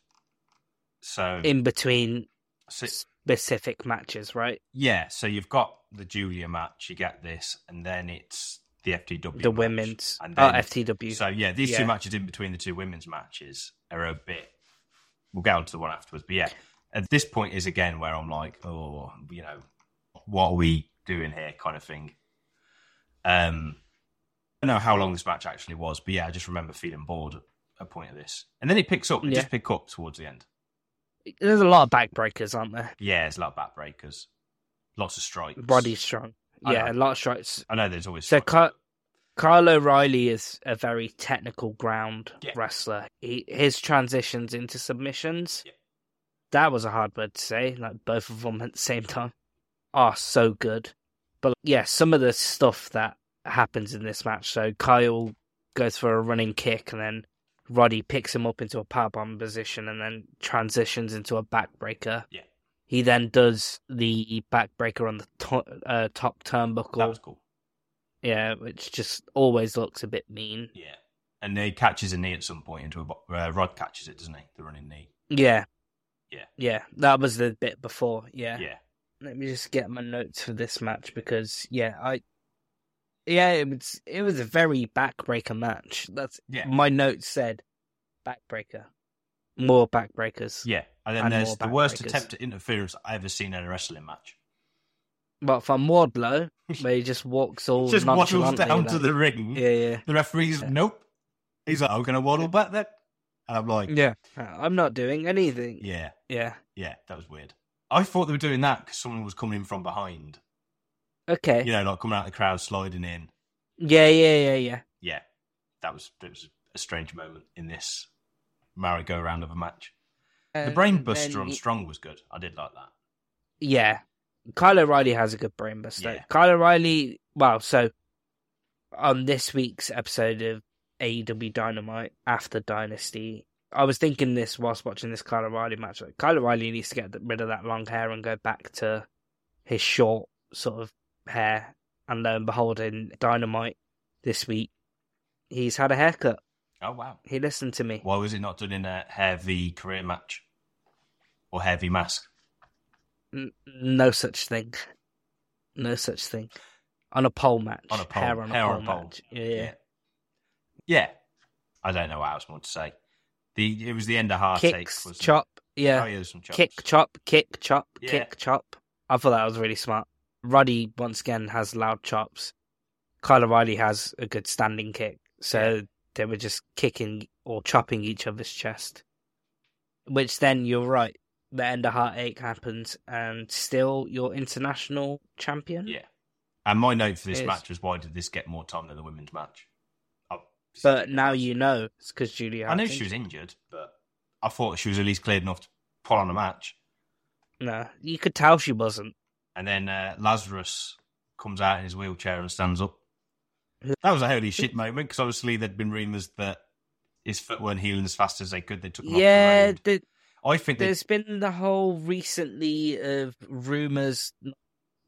So in between so- specific matches, right? yeah, so you've got the Julia match, you get this, and then it's the FTW The match, women's and then, FTW. So yeah, these Yeah. two matches in between the two women's matches are a bit. We'll get on to the one afterwards, but yeah, at this point is again where I'm like, oh, what are we doing here, kind of thing. I don't know how long this match actually was, but yeah, I just remember feeling bored at a point of this, and then it picks up. It just pick up towards the end. There's a lot of backbreakers, aren't there? Yeah, there's a lot of backbreakers, lots of strikes. Body strong. Yeah, a lot of strikes. I know there's always So strikes. Kyle O'Reilly is a very technical ground Yeah. wrestler. His transitions into submissions, that was a hard word to say, like both of them at the same time, are so good. But yeah, some of the stuff that happens in this match. So Kyle goes for a running kick, and then Roddy picks him up into a powerbomb position and then transitions into a backbreaker. Yeah. He then does the backbreaker on the top turnbuckle. That was cool. Yeah, which just always looks a bit mean. Yeah. And he catches a knee at some point into a Rod catches it, doesn't he? The running knee. Yeah. Yeah. Yeah, that was the bit before. Yeah. Yeah. Let me just get my notes for this match because it was a very backbreaker match. That's my notes said backbreaker. More backbreakers. Yeah. And then And there's more the worst backbreakers. attempt at interference I've ever seen in a wrestling match. But from Wardlow, where he just walks all Just waddles nonchalantly down like- to the ring. Yeah. The referee's, nope. He's like, I'm going to waddle back then. And I'm like, Yeah. I'm not doing anything. yeah, Yeah. that was weird. I thought they were doing that because someone was coming in from behind. Okay. You know, like coming out of the crowd, sliding in. Yeah. Yeah, it was a strange moment in this merry-go-round of a match. The brain buster on Strong was good. I did like that. Yeah. Kyle O'Reilly has a good brain buster. Yeah. Kyle O'Reilly, so on this week's episode of AEW Dynamite after Dynasty, I was thinking this whilst watching this Kyle O'Reilly match. Like, Kyle O'Reilly needs to get rid of that long hair and go back to his short sort of hair. And lo and behold, in Dynamite this week, he's had a haircut. Oh, wow. He listened to me. Why was it not done in a Hair v career match? Or Hair v mask? No such thing. No such thing. On a pole match. On a pole. Hair on Hair a on pole a pole. match. Yeah. Yeah. I don't know what else more to say. It was the end of Heartache. Kicks, wasn't it? chop. Yeah. Oh, yeah, there's some chops. Kick, chop, kick, chop, Yeah. kick, chop. I thought that was really smart. Roddy, once again, has loud chops. Kyle O'Reilly has a good standing kick. So they were just kicking or chopping each other's chest. Which then, you're right, the end of Heartache happens and still you're international champion. Yeah. And my note for this It is. match was, why did this get more time than the women's match? But now you know it's because Julia. I knew she was injured, but I thought she was at least cleared enough to pull on a match. No, you could tell she wasn't. And then Lazarus comes out in his wheelchair and stands up. That was a holy shit moment, because obviously there'd been rumours that his foot weren't healing as fast as they could. They took him Yeah, off the road. I think there's been the whole recently of rumours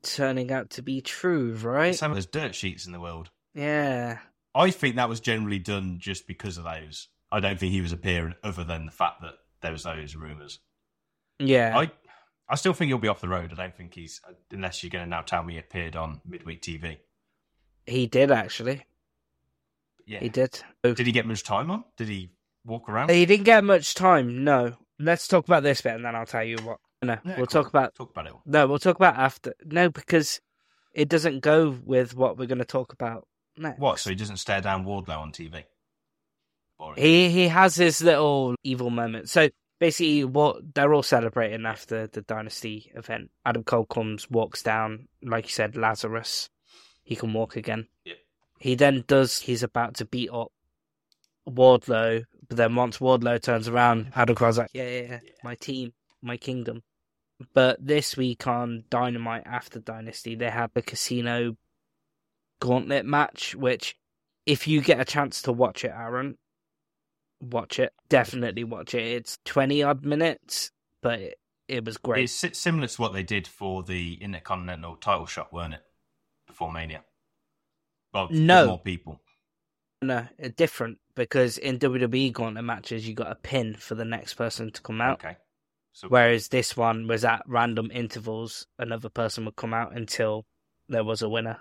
turning out to be true, right? Some of those dirt sheets in the world. Yeah. I think that was generally done just because of those. I don't think he was appearing other than the fact that there was those rumours. Yeah. I still think he'll be off the road. I don't think he's... Unless you're going to now tell me he appeared on midweek TV. He did, actually. Yeah. He did. Did he get much time on? Did he walk around? He didn't get much time, no. Let's talk about this bit and then I'll tell you what. No, Yeah, we'll cool. talk about... Talk about it all. No, we'll talk about after. No, because it doesn't go with what we're going to talk about next. What, so he doesn't stare down Wardlow on TV? Boring. He has his little evil moment. So basically, what they're all celebrating after the Dynasty event. Adam Cole comes, walks down, like you said, Lazarus. He can walk again. Yeah. He then he's about to beat up Wardlow, but then once Wardlow turns around, Adam Cole's like, yeah, my team, my kingdom. But this week on Dynamite after Dynasty, they have the Casino Gauntlet match, which if you get a chance to watch it, Aaron, watch it. Definitely watch it. It's 20-odd minutes, but it was great. It's similar to what they did for the Intercontinental title shot, weren't it? Before Mania. Well, No. with more people. No, different, because in WWE Gauntlet matches, you got a pin for the next person to come out. Okay. So, Whereas this one was at random intervals, another person would come out until there was a winner.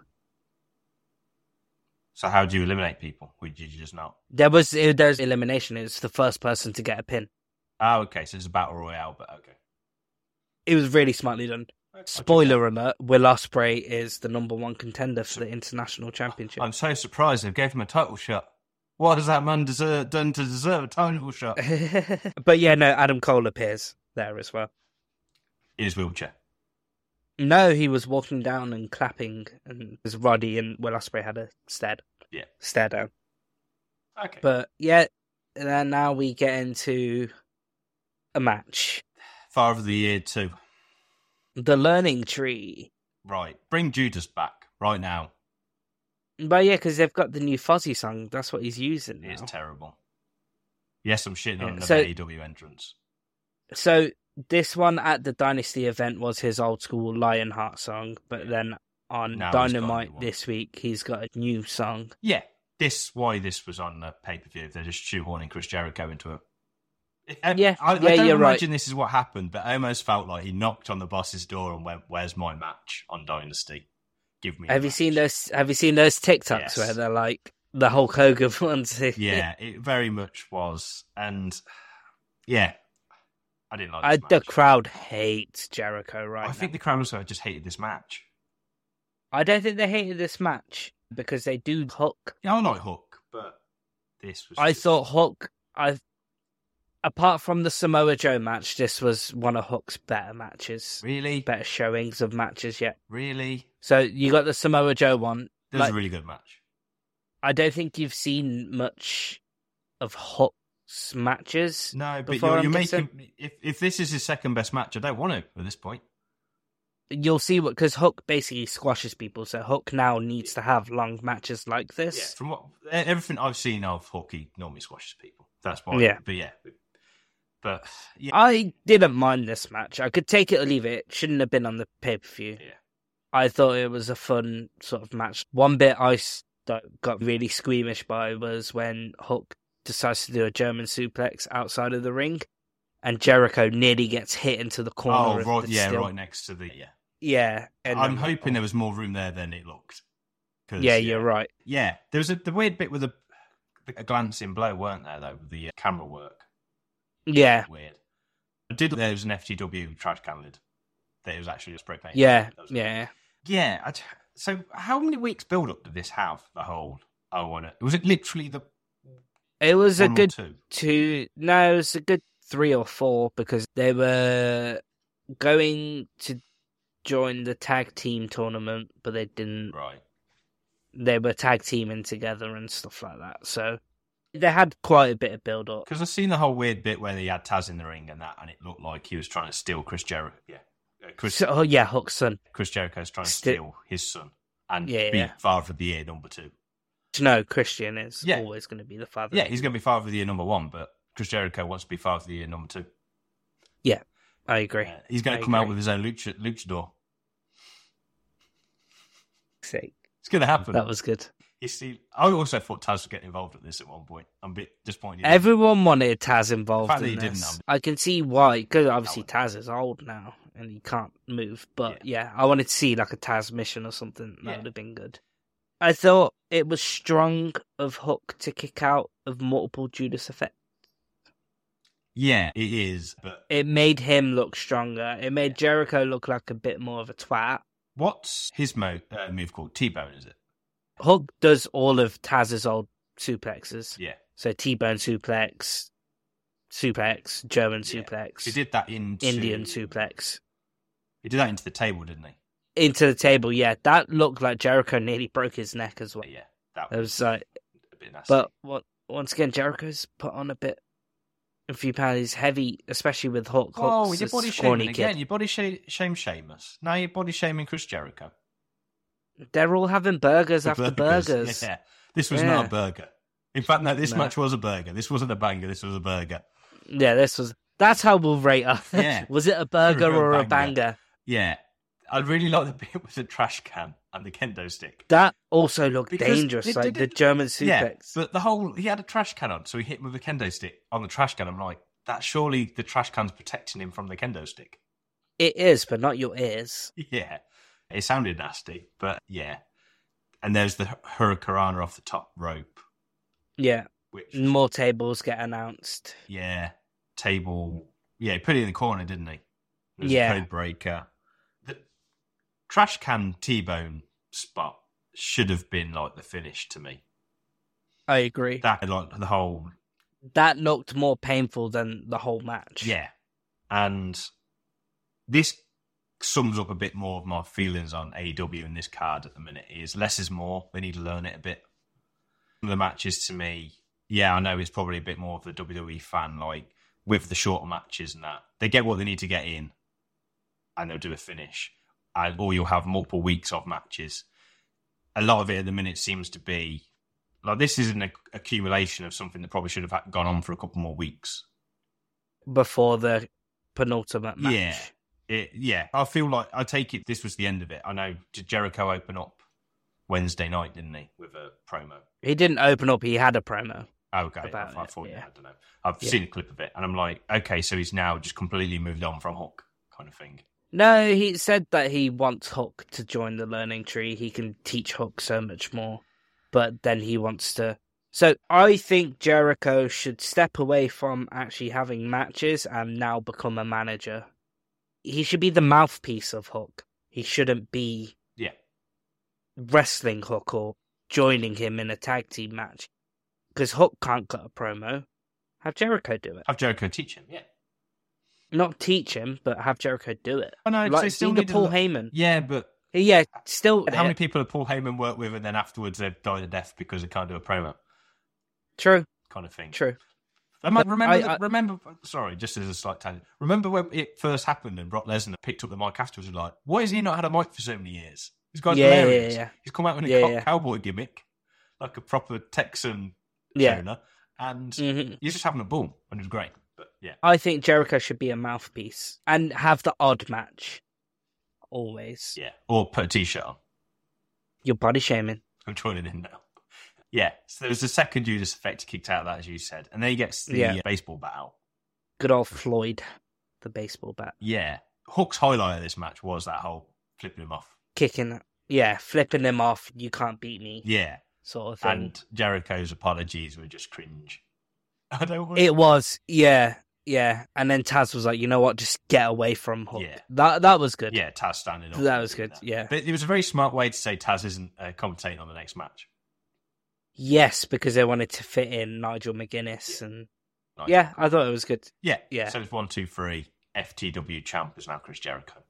so how do you eliminate people? Would you just not? There's elimination. It's the first person to get a pin. Oh, okay. So it's a battle royale, but okay. It was really smartly done. Spoiler alert, Will Ospreay is the number one contender for the International Championship. I'm so surprised they gave him a title shot. What has that man done to deserve a title shot? But yeah, no, Adam Cole appears there as well. In his wheelchair. No, he was walking down and clapping, and as Roddy and Will Ospreay had a stare down. Okay. But yeah, and then now we get into a match. Father of the Year 2. The Learning Tree. Right. Bring Judas back right now. But yeah, because they've got the new Fozzy song. That's what he's using now. It's terrible. Yes, I'm shitting on the so- AEW entrance. So this one at the Dynasty event was his old school Lionheart song, but then on Now he's got a new Dynamite one. this week, he's got a new song. Yeah. Why this was on the pay-per-view. They're just shoehorning Chris Jericho into it. Yeah, I yeah, don't you're right. imagine this is what happened, but I almost felt like he knocked on the boss's door and went, "Where's my match on Dynasty? Give me." Have you seen those TikToks Yes. where they're like the Hulk Hogan ones? Yeah, it very much was, and yeah, I didn't like this The match. crowd hates Jericho right I now. think the crowd also just hated this match. I don't think they hated this match because they do Hook. Yeah, I like Hook, but this was. I thought Hook. Apart from the Samoa Joe match, this was one of Hook's better matches, really, better showings of matches yet. really. So you got the Samoa Joe one. This was a really good match. I don't think you've seen much of Hook's matches. No, but before, you're I'm making. guessing. If this is his second best match, I don't want to at this point. You'll see what, because Hook basically squashes people, so Hook now needs to have long matches like Yeah, this. from everything I've seen of Hook, he normally squashes people. That's why. Yeah. But yeah, I didn't mind this match. I could take it or leave it. It shouldn't have been on the pay-per-view. yeah. I thought it was a fun sort of match. One bit I got really squeamish by was when Hook decides to do a German suplex outside of the ring, and Jericho nearly gets hit into the corner. Oh, of the steel. right next to the Yeah. And I'm hoping there was more room there than it looked. 'Cause, Yeah, you're right. Yeah, there was the weird bit with a glancing blow, weren't there? Though with the camera work. Yeah. Weird. There was an FTW trash can lid. That it was actually a spray paint. Yeah. That was- Yeah. Yeah. So how many weeks build up did this have? The whole was it literally the It was a one or good two? No, it was a good 3 or 4 because they were going to join the tag team tournament, but they didn't. Right. They were tag teaming together and stuff like that. So they had quite a bit of build up. Because I've seen the whole weird bit where he had Taz in the ring and that, and it looked like he was trying to steal Chris Jericho. Yeah. Chris Hook's son. Chris Jericho's trying to steal his son and Yeah, be yeah. Father of the Year number 2. No, Christian is Yeah. always going to be the father. Yeah, he's going to be Father of the Year number 1, but Chris Jericho wants to be Father of the Year number 2. Yeah, I agree. He's going to come out with his own luchador. sake. It's going to happen. That was good. You see, I also thought Taz was getting involved at this at one point. I'm a bit disappointed. Everyone wanted Taz involved The fact in that he this. didn't, I can see why, because obviously Taz is old now and he can't move. But yeah, I wanted to see like a Taz mission or something. That would have been good. I thought it was strong of Hook to kick out of multiple Judas effects. Yeah, it is. But it made him look stronger. It made Jericho look like a bit more of a twat. What's his move called? T-Bone, is it? Hook does all of Taz's old suplexes. Yeah. So T-Bone suplex, German suplex. He did that into... Indian suplex. He did that into the table, didn't he? Into the table, yeah. That looked like Jericho nearly broke his neck as well. Yeah, that was like a bit nasty. But once again, Jericho's put on a few pounds. He's heavy, especially with Hook. Oh, you're body shaming again. Kid. You body shame Sheamus. Now you're body shaming Chris Jericho. They're all having burgers after burgers. Yeah, this was not a burger. In fact, no, this match was a burger. This wasn't a banger. This was a burger. Yeah, that's how we'll rate her. Yeah. Was it a burger or a banger? Yeah. I really like the bit with the trash can and the kendo stick. That also looked dangerous, like the German suplex. Yeah, but he had a trash can on, so he hit him with a kendo stick on the trash can. I'm like, that surely the trash can's protecting him from the kendo stick. It is, but not your ears. Yeah. It sounded nasty, but yeah. And there's the Hurricanrana off the top rope. Yeah. Which, more tables get announced. Yeah. Table. Yeah, he put it in the corner, didn't he? It was a code breaker. The trash can T-Bone spot should have been like the finish to me. I agree. That looked more painful than the whole match. Yeah. And this sums up a bit more of my feelings on AEW in this card at the minute. Is less is more. They need to learn it a bit. The matches to me, I know it's probably a bit more of the WWE fan, like with the shorter matches and that. They get what they need to get in and they'll do a finish. Or you'll have multiple weeks of matches. A lot of it at the minute seems to be like this is an accumulation of something that probably should have gone on for a couple more weeks. Before the penultimate match. Yeah. I feel like, I take it this was the end of it. I know, did Jericho open up Wednesday night, didn't he, with a promo? He didn't open up, he had a promo. Okay, I thought I don't know. I've seen a clip of it, and I'm like, okay, so he's now just completely moved on from Hook, kind of thing. No, he said that he wants Hook to join the learning tree. He can teach Hook so much more, but then he wants to... So I think Jericho should step away from actually having matches and now become a manager. He should be the mouthpiece of Hook. He shouldn't be wrestling Hook or joining him in a tag team match. Because Hook can't cut a promo. Have Jericho do it. Have Jericho teach him, yeah. Not teach him, but have Jericho do it. Oh, no, like, still the Paul Heyman. Yeah, but... Yeah, still... How many people have Paul Heyman worked with and then afterwards they've died a death because they can't do a promo? True. Kind of thing. True. Remember, sorry, just as a slight tangent. Remember when it first happened and Brock Lesnar picked up the mic afterwards and was like, why has he not had a mic for so many years? This guy's hilarious. Yeah. He's come out with a cowboy gimmick, like a proper Texan owner, and he's just having a ball, and it was great. But yeah, I think Jericho should be a mouthpiece and have the odd match. Always. Yeah, or put a t-shirt on. You're body shaming. I'm joining in now. Yeah, so there was the second Judas effect kicked out of that, as you said. And then he gets the baseball bat out. Good old Floyd, the baseball bat. Yeah. Hook's highlight of this match was that whole flipping him off. Flipping him off, you can't beat me. Yeah. Sort of thing. And Jericho's apologies were just cringe. It was, yeah. And then Taz was like, you know what, just get away from Hook. Yeah. That was good. Yeah, Taz standing up. That was good, yeah. But it was a very smart way to say Taz isn't commentating on the next match. Yes, because they wanted to fit in Nigel McGuinness and I thought it was good. Yeah. So it's 1, 2, 3. FTW champ is now Chris Jericho.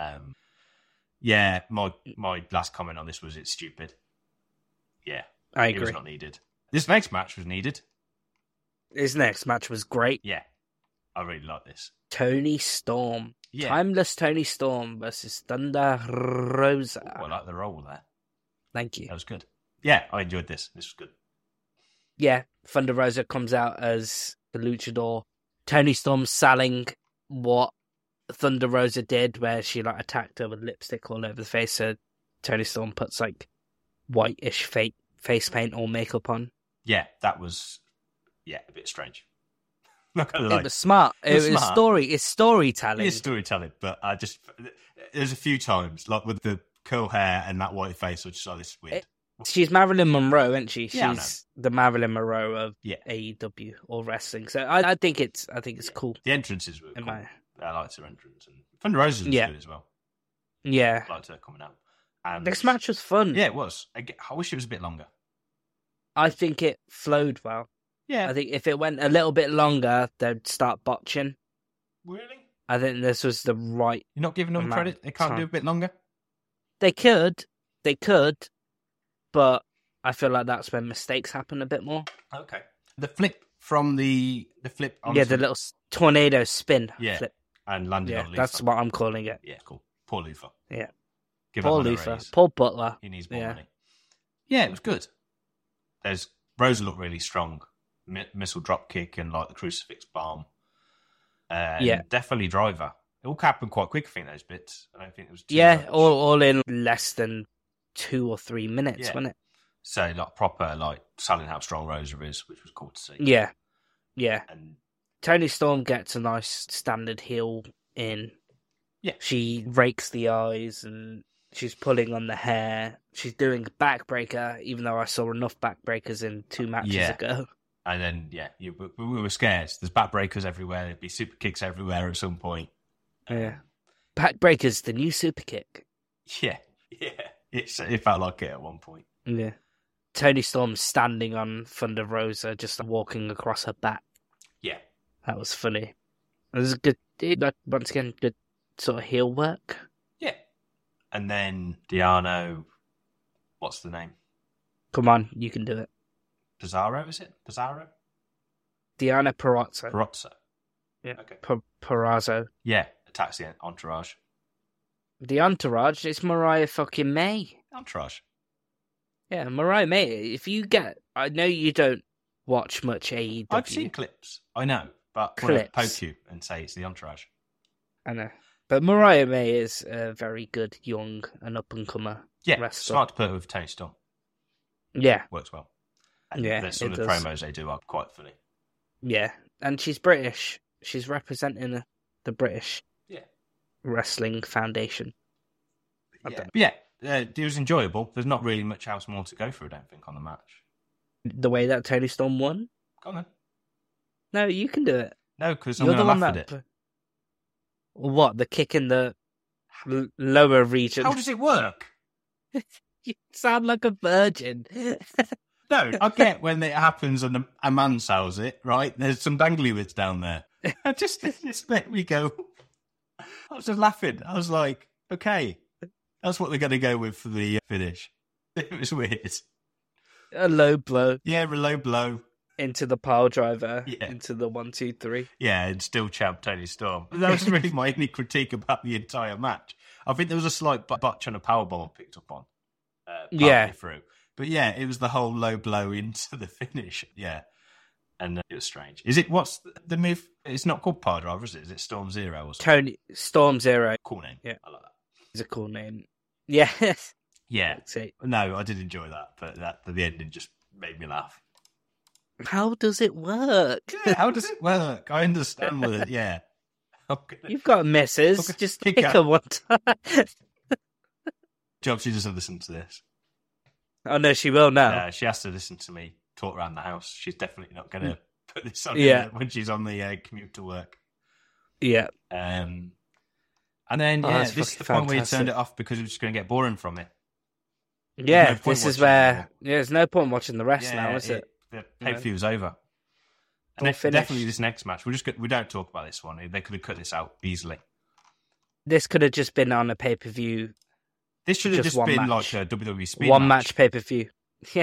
My last comment on this was it's stupid. Yeah, I agree. It was not needed. This next match was needed. His next match was great. Yeah, I really like this. Tony Storm. Yeah. Timeless Tony Storm versus Thunder Rosa. I like the role there. Thank you. That was good. Yeah, I enjoyed this. This was good. Yeah, Thunder Rosa comes out as the luchador. Tony Storm's selling what Thunder Rosa did, where she attacked her with lipstick all over the face. So Tony Storm puts like whitish face paint or makeup on. Yeah, that was a bit strange. Not gonna lie. It was smart. It was smart. It's storytelling. It is storytelling, but there's a few times, like with the curl hair and that white face, I just saw this weird. She's Marilyn Monroe, isn't she? Yeah, She's the Marilyn Monroe of AEW or wrestling. So I think it's cool. The entrances were cool. I liked her entrance, and Thunder Rosa was good as well. Yeah, I liked her coming out. And this match was fun. Yeah, it was. I wish it was a bit longer. I think it flowed well. Yeah. I think if it went a little bit longer, they'd start botching. Really? I think this was the right... You're not giving them credit? They can't do a bit longer? They could, but I feel like that's when mistakes happen a bit more. Okay. The flip from the flip onto... Yeah, the little tornado spin flip. And landed on Luther. That's what I'm calling it. Yeah, cool. Poor Luther. Yeah. Poor Luther. Paul Butler. He needs more money. Yeah, it was good. Rosa looked really strong. Missile drop kick and like the crucifix bomb. Definitely driver. It all happened quite quick, I think, those bits. I don't think it was too much. all in less than 2 or 3 minutes, wasn't it? So like proper like selling how strong Rosa is, which was cool to see. Yeah. Yeah. And Tony Storm gets a nice standard heel in. Yeah. She rakes the eyes and she's pulling on the hair. She's doing a backbreaker, even though I saw enough backbreakers in 2 matches ago. And then, we were scared. There's backbreakers everywhere. There'd be super kicks everywhere at some point. Yeah. Backbreakers, the new super kick. Yeah. It felt like it at one point. Yeah. Tony Storm standing on Thunder Rosa, just walking across her back. Yeah. That was funny. It was good, once again, good sort of heel work. Yeah. And then Diano, what's the name? Come on, you can do it. Pizarro, is it? Pizarro? Diana Perazzo. Perazzo. Yeah. Okay. Perazzo. Yeah, attacks the entourage. The entourage, it's Mariah fucking May. Entourage. Yeah, Mariah May. I know you don't watch much AEW. I've seen clips. I know, but I want to poke you and say it's the entourage. I know. But Mariah May is a very good young and up-and-comer wrestler. Smart to put it with Tony Storm. Yeah. Works well. And some of the promos they do are quite funny. Yeah, and she's British. She's representing the British Wrestling Foundation. It was enjoyable. There's not really much else more to go through, I don't think, on the match. The way that Tony Storm won? Go on then. No, you can do it. No, because I'm going to laugh at it. What, the kick in the lower region? How does it work? You sound like a virgin. No, I get when it happens and a man sells it, right? There's some dangly bits down there. Just let me go. I was just laughing. I was like, okay, that's what they're going to go with for the finish. It was weird. A low blow. Yeah, a low blow. Into the pile driver. Yeah. Into the 1, 2, 3. Yeah, and still champ Tony Storm. That was really my only critique about the entire match. I think there was a slight botch on a powerbomb I picked up on. Through. But yeah, it was the whole low blow into the finish. Yeah. And it was strange. What's the move? It's not called Pile Driver, is it? Is it Storm Zero or something? Storm Zero. Cool name. Yeah. I like that. It's a cool name. Yeah. Yeah. No, I did enjoy that, but the ending just made me laugh. How does it work? Yeah, how does it work? I understand with it, yeah. You've got a missus. Just pick her one time. Job, she doesn't listen to this. Oh, no, she will now. Yeah, she has to listen to me talk around the house. She's definitely not going to put this on when she's on the commute to work. Yeah. And then, this is the point where you turned it off because it was just going to get boring from it. Yeah, this is where... there's no point watching the rest now, is it? The pay-per-view was over. And definitely this next match. We don't talk about this one. They could have cut this out easily. This could have just been on a pay-per-view. This should have just been like a WWE speed one match pay-per-view. Yeah.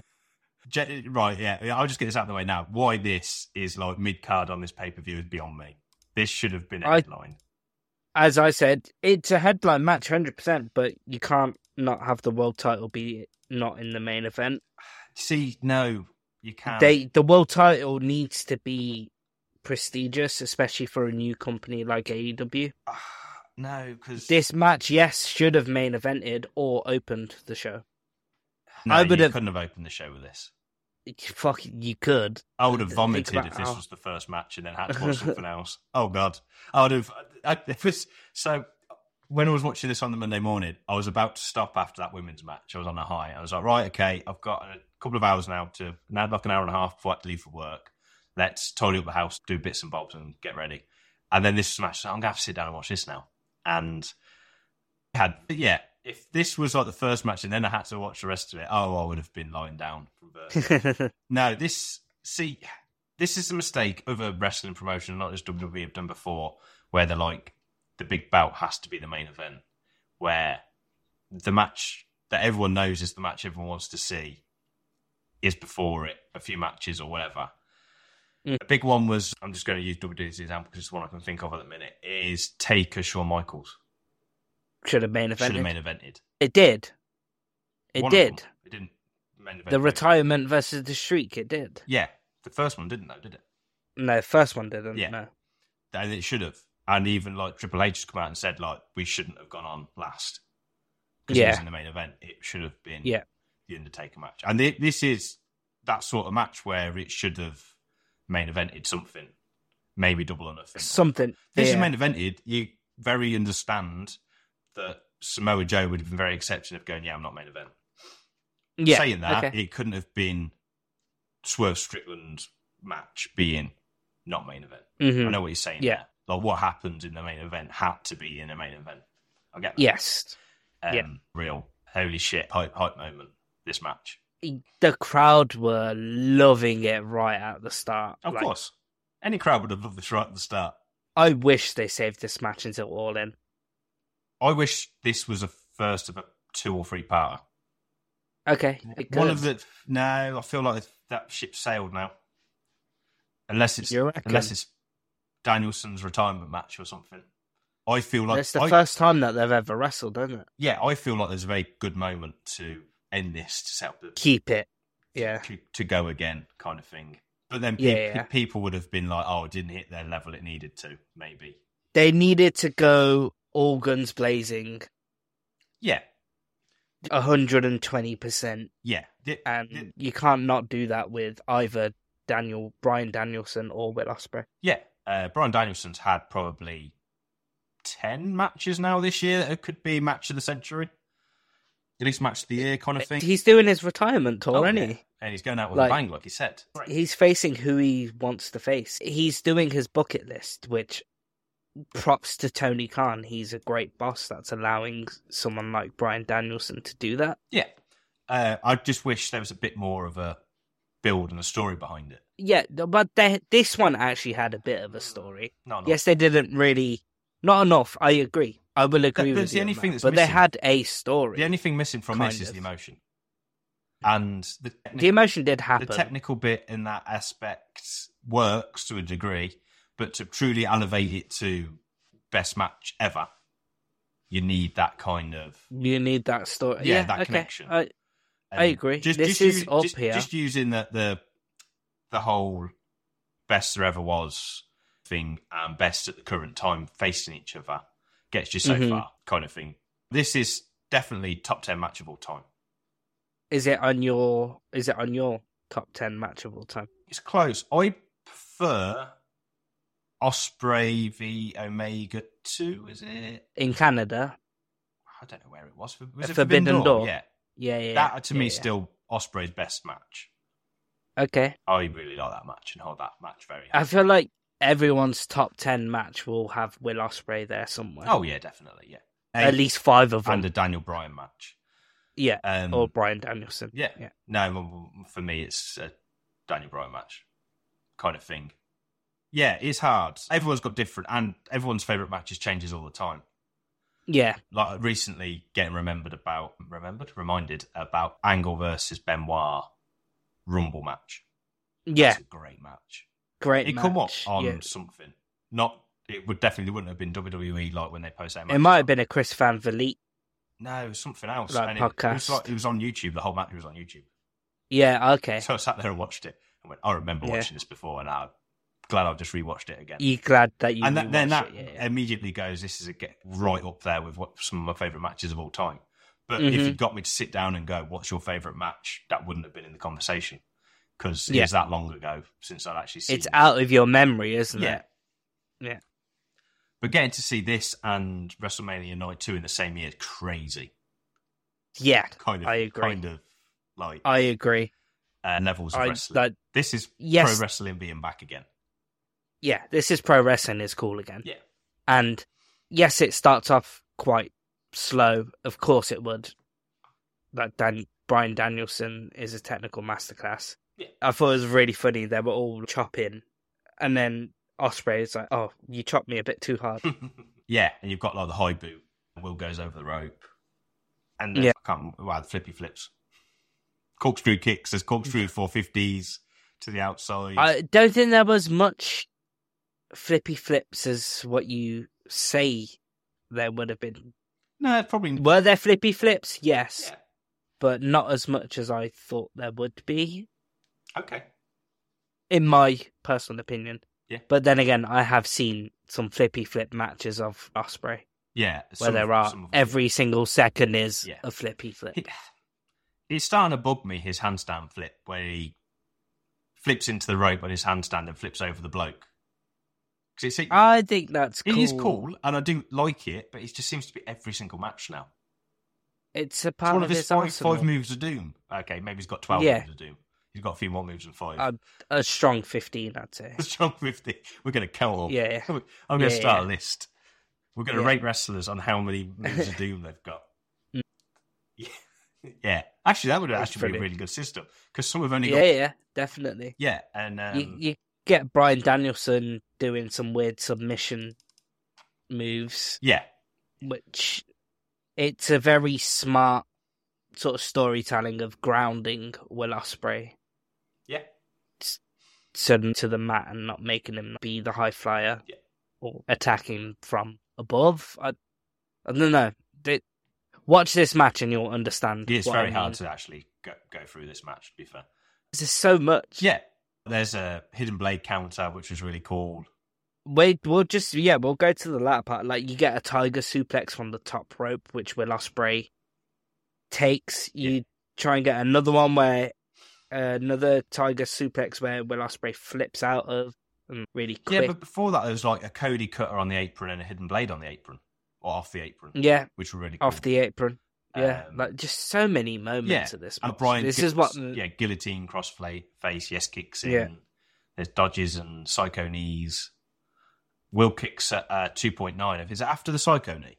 Right, yeah. I'll just get this out of the way now. Why this is like mid-card on this pay-per-view is beyond me. This should have been a headline. As I said, it's a headline match 100%, but you can't not have the world title be not in the main event. See, no, you can't. The world title needs to be prestigious, especially for a new company like AEW. No, because This match, yes, should have main evented or opened the show. no, I would you have- couldn't have opened the show with this. Fuck, you could. I would have Think vomited about if this how- was the first match and then had to watch something else. Oh God, I would have. It was so. When I was watching this on the Monday morning, I was about to stop after that women's match. I was on a high. I was like, right, okay, I've got a couple of hours now like an hour and a half before I have to leave for work. Let's tidy up the house, do bits and bobs, and get ready. And then this match, so I'm gonna have to sit down and watch this now. And if this was like the first match and then I had to watch the rest of it, I would have been lying down from birth. No, this is a mistake of a wrestling promotion, not as WWE have done before, where they're like, the big bout has to be the main event, where the match that everyone knows is the match everyone wants to see is before it, a few matches or whatever. A big one was, I'm just going to use WWE as an example because it's the one I can think of at the minute, is Taker Shawn Michaels. Should have main evented. Should have main evented. It did. It One of did. them. It didn't main event. The retirement versus the streak, it did. Yeah. The first one didn't though, did it? No, first one didn't. Yeah. No. And it should have. And even like Triple H has come out and said like we shouldn't have gone on last because it was in the main event. It should have been the Undertaker match. And this is that sort of match where it should have main evented something, maybe Double or Nothing. Something. This is main evented. You very understand that Samoa Joe would have been very accepting of going, yeah, I'm not main event. Yeah. Saying that, okay. it couldn't have been Swerve Strickland match being not main event. Mhm. I know what you're saying. Yeah. There. Like what happens in the main event had to be in the main event. I get that. Yes. Real holy shit hype moment. This match. The crowd were loving it right at the start. Of course, any crowd would have loved this right at the start. I wish they saved this match until All In. I wish this was a first of a 2 or 3 parter. Okay. One of the no, I feel like that ship sailed now. Unless it's Danielson's retirement match or something. I feel like it's the first time that they've ever wrestled, isn't it? Yeah, I feel like there's a very good moment to end this to set up keep it. Yeah. To go again, kind of thing. But then people would have been like, "Oh, it didn't hit their level it needed to." Maybe they needed to go all guns blazing. Yeah, 120%. Yeah, and you can't not do that with either Bryan Danielson or Will Ospreay. Yeah, Bryan Danielson's had probably 10 matches now this year that could be match of the century. At least match of the year kind of thing. He's doing his retirement tour, isn't he? And he's going out with a bang, like he said. He's facing who he wants to face. He's doing his bucket list, which props to Tony Khan. He's a great boss that's allowing someone like Bryan Danielson to do that. Yeah. I just wish there was a bit more of a build and a story behind it. Yeah, but this one actually had a bit of a story. No. Yes, they didn't really... Not enough, I agree. I will agree with you. But they had a story. The only thing missing from this is the emotion. And the emotion did happen. The technical bit in that aspect works to a degree, but to truly elevate it to best match ever, you need that kind of... You need that story. Yeah, that connection. I agree. This is up here. Just using the whole best there ever was thing and best at the current time facing each other gets you so far kind of thing. This is definitely top 10 match of all time. Is it on your top 10 match of all time? It's close. I prefer Ospreay v Omega 2, is it? In Canada? I don't know where it was. Was it Forbidden Door? Yeah. Yeah. That to me is still Ospreay's best match. Okay. I really like that match and hold that match very high. I feel like everyone's top 10 match will have Will Ospreay there somewhere. Oh, yeah, definitely, yeah. At least 5 of them. And a Daniel Bryan match. Yeah, or Bryan Danielson. Yeah. No, for me, it's a Daniel Bryan match kind of thing. Yeah, it's hard. Everyone's got different, and everyone's favourite matches changes all the time. Yeah. Like recently getting reminded about Angle versus Benoit Rumble match. Yeah. That's a great match. Great It match. come up on something. It wouldn't have been WWE like when they post that match. It might have been a Chris Van Vliet. No, it was something else. Like podcast. It was on YouTube. The whole match was on YouTube. Yeah, okay. So I sat there and watched it and went, I remember watching this before and I glad I've just rewatched it again. You're glad that you And then that it, yeah. immediately goes, this is right up there with some of my favourite matches of all time. But Mm-hmm. if you got me to sit down and go, what's your favourite match? That wouldn't have been in the conversation because Yeah. it's that long ago since I'd actually seen It's out of your memory, isn't Yeah. it? Yeah. But getting to see this and WrestleMania Night 2 in the same year is crazy. Yeah, Kind of, I agree. Kind of like I agree. levels of wrestling. This is yes. pro wrestling being back again. Yeah, this is pro wrestling is cool again. Yeah. And yes, it starts off quite slow. Of course it would. Like Bryan Danielson is a technical masterclass. Yeah. I thought it was really funny. They were all chopping. And then Ospreay is like, oh, you chopped me a bit too hard. Yeah, and you've got like the high boot. Will goes over the rope. And Yeah. the flippy flips. Corkscrew kicks. There's corkscrew 450s to the outside. I don't think there was much flippy flips as what you say there would have been. No, probably. Were there flippy flips? Yes. Yeah. But not as much as I thought there would be, Okay. in my personal opinion. Yeah. But then again, I have seen some flippy flip matches of Ospreay Yeah. where there are every single second is Yeah. a flippy flip. He's starting to bug me, his handstand flip, where he flips into the rope on his handstand and flips over the bloke. I think that's cool. It is cool, and I do like it, but it just seems to be every single match now. It's a It's part one of of his his five moves of doom. Okay, maybe he's got 12 Yeah. moves of doom. He's got a few more moves than 5. A strong 15, I'd say. Strong 50. We're going to count. Yeah. I'm going to Yeah, start yeah. a list. We're going to rate wrestlers on how many moves of doom they've got. Yeah. Actually, that would actually be a really good system because some have only got. Yeah, definitely. Yeah, and You get Bryan Danielson doing some weird submission moves, yeah, which it's a very smart sort of storytelling of grounding Will Ospreay yeah, sudden to the mat and not making him be the high flyer Yeah. or attacking from above. I don't know. Watch this match and you'll understand. it's what very I hard mean. to actually go through this match. To be fair, There's so much. yeah, there's a hidden blade counter which is really cool. We'll go to the latter part. Like, you get a tiger suplex from the top rope, which Will Ospreay takes. You try and get another one where another tiger suplex where Will Ospreay flips out of and really quick. Yeah, but before that, there was like a Cody cutter on the apron and a hidden blade on the apron or off the apron. Yeah, which were really cool. off the apron. Yeah, Um, like just so many moments of this match. And Brian, This is what. guillotine, face, yes kicks in. Yeah. There's dodges and psycho knees. Will kicks at 2.9. Is it after the psycho knee?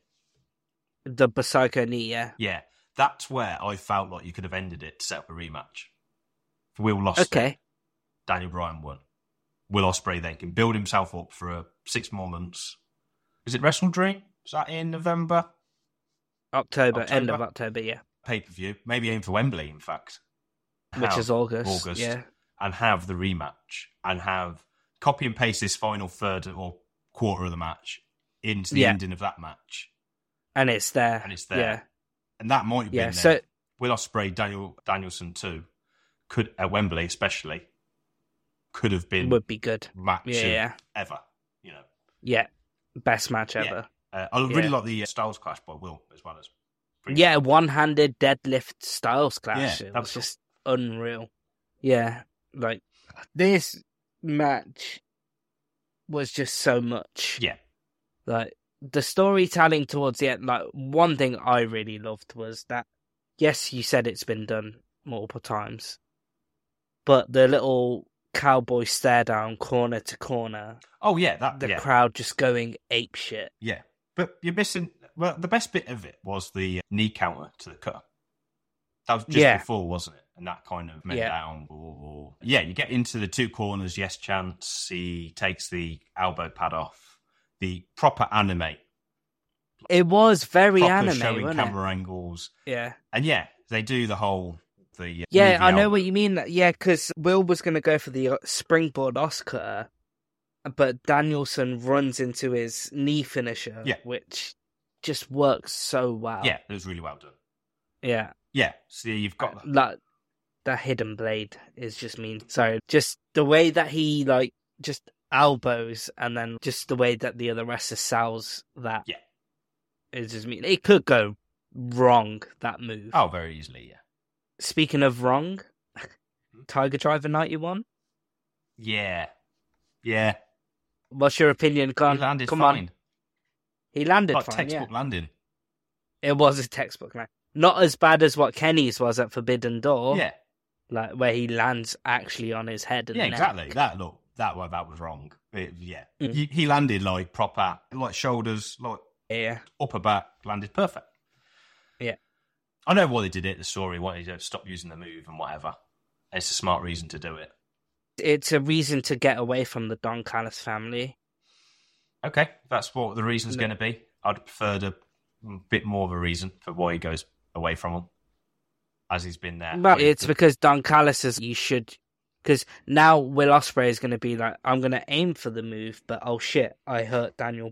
The Psycho knee, yeah. Yeah, that's where I felt like you could have ended it to set up a rematch. Will lost it. Daniel Bryan won. Will Ospreay then can build himself up for 6 more months. Is it Wrestle Dream? Is that in November? October, end of October, yeah. Pay-per-view. Maybe aim for Wembley, in fact. Which is August. Yeah. And have the rematch. And have copy and paste this final third or quarter of the match into the ending of that match. And it's there. Yeah. And that might have been there. So, Will Ospreay, Danielson too, could at Wembley especially, could have been would be good. match Yeah. ever. You know. Yeah. Best match ever. I really like the Styles Clash by Will as well as. Yeah, one-handed deadlift Styles Clash. Yeah, it was just unreal. Yeah, like this match was just so much. Yeah. Like the storytelling towards the end, like one thing I really loved was that, yes, you said it's been done multiple times, but the little cowboy stare down corner to corner. Oh yeah, the crowd just going ape shit. Yeah, but you're missing. Well, the best bit of it was the knee counter to the cutter. That was just before, wasn't it? And that kind of meant down. Yeah, you get into the 2 corners, yes chance. He takes the elbow pad off. The proper anime. It was very anime, showing wasn't camera angles. Yeah. And they do the whole... Yeah, I know what you mean. Yeah, because Will was going to go for the springboard Oscar, but Danielson runs into his knee finisher, which just works so well. Yeah, it was really well done. Yeah. Yeah, so you've got... That hidden blade is just mean. Sorry, just the way that he, just elbows, and then just the way that the other wrestler sells that. Yeah. Is just mean it could go wrong, that move. Oh, very easily, yeah. Speaking of wrong, Tiger Driver 91. Yeah. Yeah. What's your opinion? He landed Come fine. on. He landed Like fine, textbook yeah. landing. It was a textbook land. Not as bad as what Kenny's was at Forbidden Door. Yeah. Like, where he lands actually on his head and Yeah, neck. exactly. That was wrong. He Mm. he landed like proper, like shoulders, like Yeah. upper back, landed perfect. Yeah. I know why they did it. The story wanted to stop using the move and whatever. It's a smart reason to do it. It's a reason to get away from the Don Callis family. Okay, if that's what the reason's No. going to be. I'd prefer a bit more of a reason for why he goes away from them, as he's been there. But it's because Don Callis is, you should, because now Will Ospreay is going to be like, I'm going to aim for the move, but oh shit, I hurt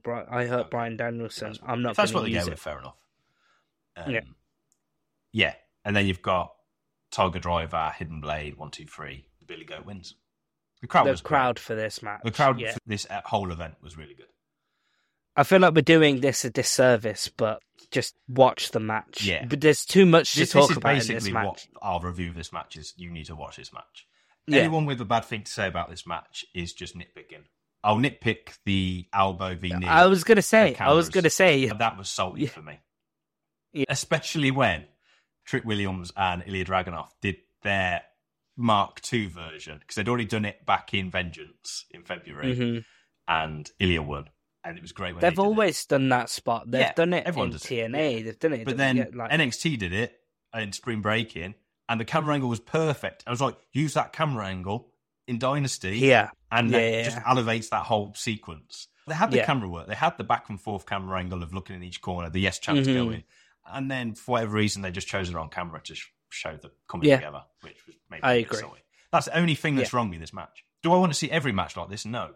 Bryan Danielson. I'm not If that's what going they to use go it. with, fair enough. Yeah. Yeah, and then you've got Tiger Driver, Hidden Blade, 1, 2, 3. The Billy Goat wins. The crowd was great. crowd for this match. The crowd yeah. for this whole event was really good. I feel like we're doing this a disservice, but just watch the match. Yeah. But there's too much to talk is about in basically this match. what our review of this match is. You need to watch this match. Yeah. Anyone with a bad thing to say about this match is just nitpicking. I'll nitpick the elbow v knee. I was going to say. And that was salty Yeah. for me. Yeah. Especially when Trick Williams and Ilya Dragunov did their Mark II version, because they'd already done it back in Vengeance in February, Mm-hmm. and Ilya won. And it was great when They've they did always done that spot. They've done it everyone in does it. TNA. They've done it. But then like, NXT did it in Spring Breaking, and the camera angle was perfect. I was like, use that camera angle in Dynasty, yeah. and Yeah, it just elevates that whole sequence. They had the Yeah. camera work. They had the back and forth camera angle of looking in each corner, the yes chants Mhm. going. And then, for whatever reason, they just chose it on camera to show them coming Yeah. together, which was maybe I a bit agree. silly. That's the only thing that's wrong with this match. Do I want to see every match like this? No.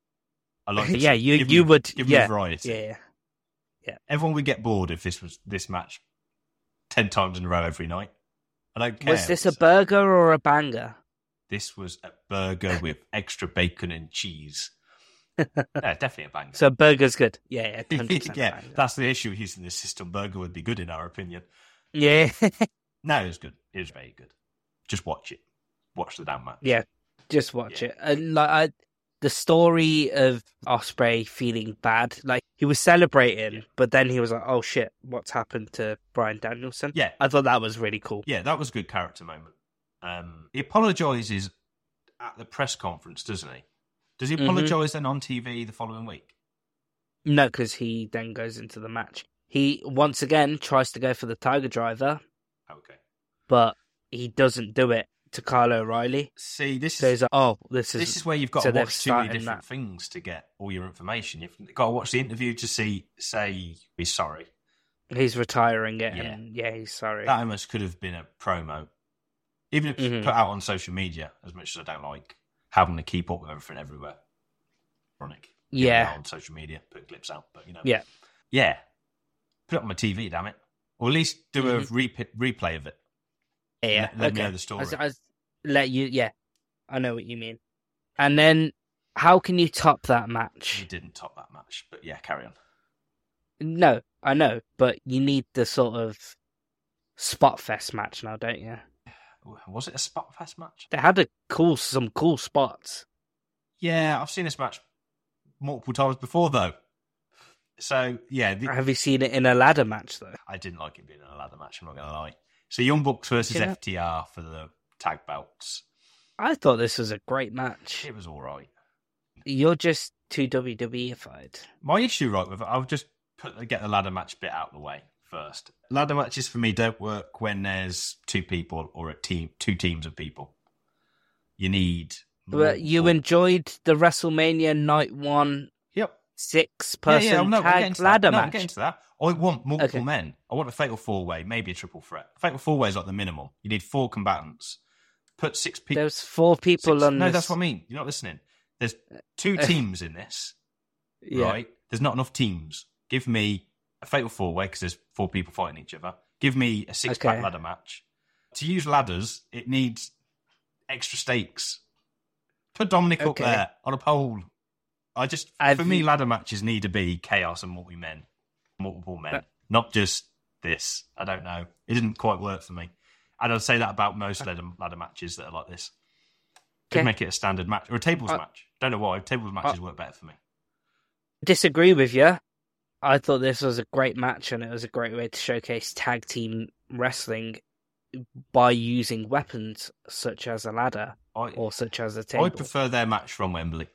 I like to Yeah, see- give you me- would. give me Yeah. variety. Yeah. Everyone would get bored if this match 10 times in a row every night. I don't care. Was this a burger or a banger? This was a burger with extra bacon and cheese. Yeah, definitely a banger. So burger's good. Yeah, 100% Yeah, banger. that's the issue with using this system. Burger would be good in our opinion. Yeah. No, it was good. It was very good. Just watch it. Watch the damn match. Yeah. Just watch Yeah. it. And the story of Ospreay feeling bad, like he was celebrating, Yeah. but then he was like, "Oh shit, what's happened to Bryan Danielson?" Yeah. I thought that was really cool. Yeah, that was a good character moment. He apologises at the press conference, doesn't he? Does he Mhm. apologise then on TV the following week? No, because he then goes into the match. He once again tries to go for the Tiger Driver, Okay. but he doesn't do it to Kyle O'Reilly. See, this So is he's like, "Oh, this this is where you've got so to they've watch too many started different that. things to get all your information. You've got to watch the interview to say he's sorry. He's retiring it, Yeah. and yeah, he's sorry." That almost could have been a promo. Even if it's Mhm. put out on social media, as much as I don't like having to keep up with everything everywhere. Ironic. Yeah. On social media, put clips out, but Yeah. Yeah. Put it on my TV, damn it. Or at least do a Mm-hmm. replay of it. Yeah, Let me know the story. I let you. Yeah, I know what you mean. And then, how can you top that You match? didn't top that match, but yeah, carry on. No, I know, but you need the sort of spot fest match now, don't you? Was it a spot fest match? They had some cool spots. Yeah, I've seen this match multiple times before, though. So, yeah, Have you seen it in a ladder match though? I didn't like it being in a ladder match, I'm not going to lie. So, Young Bucks versus Yeah. FTR for the tag belts. I thought this was a great match. It was all right. You're just too WWE-ified. My issue, right, with it, I'll just get the ladder match bit out of the way first. Ladder matches for me don't work when there's two people or two teams of people. You need. But you multiple- enjoyed the WrestleMania Night 1 Yep. 6-person no, we're getting tag to ladder that. No, I'm match. getting to that. I want multiple Okay. men. I want a fatal four-way, maybe a triple threat. Fatal four-way is like the minimum. You need 4 combatants. Put 6 people. There's 4 people on No, this. that's what I mean. You're not listening. There's 2 teams in this, Yeah. right? There's not enough teams. Give me a fatal four-way because there's 4 people fighting each other. Give me a 6-pack Okay. ladder match. To use ladders, it needs extra stakes. Put Dominic up Okay. there on a pole. For me, ladder matches need to be chaos and multiple men, not just this. I don't know. It didn't quite work for me. And I'd say that about most ladder matches that are like this. Could make it a standard match or a tables match. Don't know why. Tables matches work better for me. Disagree with you. I thought this was a great match and it was a great way to showcase tag team wrestling by using weapons such as a ladder or such as a table. I prefer their match from Wembley.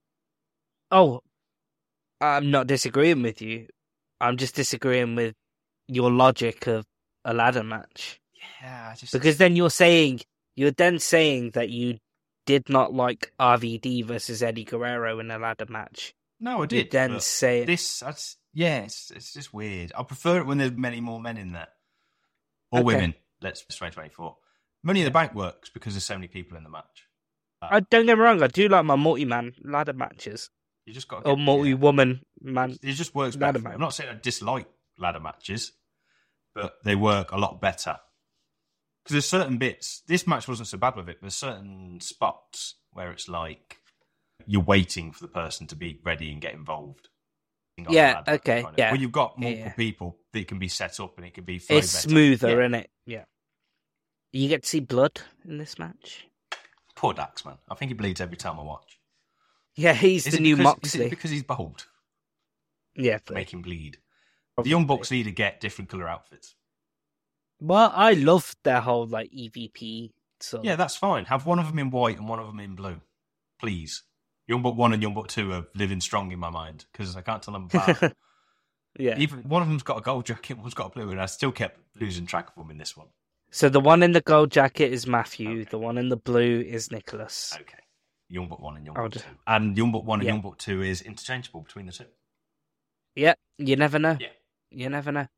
Oh, I'm not disagreeing with you. I'm just disagreeing with your logic of a ladder match. Yeah, because then you're then saying that you did not like RVD versus Eddie Guerrero in a ladder match. No, I did. You then say this. It's just weird. I prefer it when there's many more men in there or women. Let's 2024. Money in the Bank works because there's so many people in the match. Don't get me wrong. I do like my multi-man ladder matches. You just got or multi-woman man. It just works better. I'm not saying I dislike ladder matches, but they work a lot better. Because there's certain bits. This match wasn't so bad with it. There's certain spots where it's like you're waiting for the person to be ready and get involved. Yeah. Okay. Yeah. When you've got multiple people, it can be set up and it can be. It's smoother, isn't it? Yeah. You get to see blood in this match. Poor Dax, man. I think he bleeds every time I watch. Yeah, he's the new Moxley. Is it because he's bold? Yeah. Make him bleed. Probably. The Young Bucks need to get different colour outfits. Well, I love their whole like EVP sort. Yeah, that's fine. Have one of them in white and one of them in blue, please. Young Buck 1 and Young Buck 2 are living strong in my mind because I can't tell them apart. Yeah, even one of them's got a gold jacket, one's got a blue, and I still kept losing track of them in this one. So the one in the gold jacket is Matthew. Okay. The one in the blue is Nicholas. Okay, Young Buck 1 and Young Buck 2, and Young Buck 1 and Young Buck 2 is interchangeable between the two. Yeah, you never know. Yeah, you never know.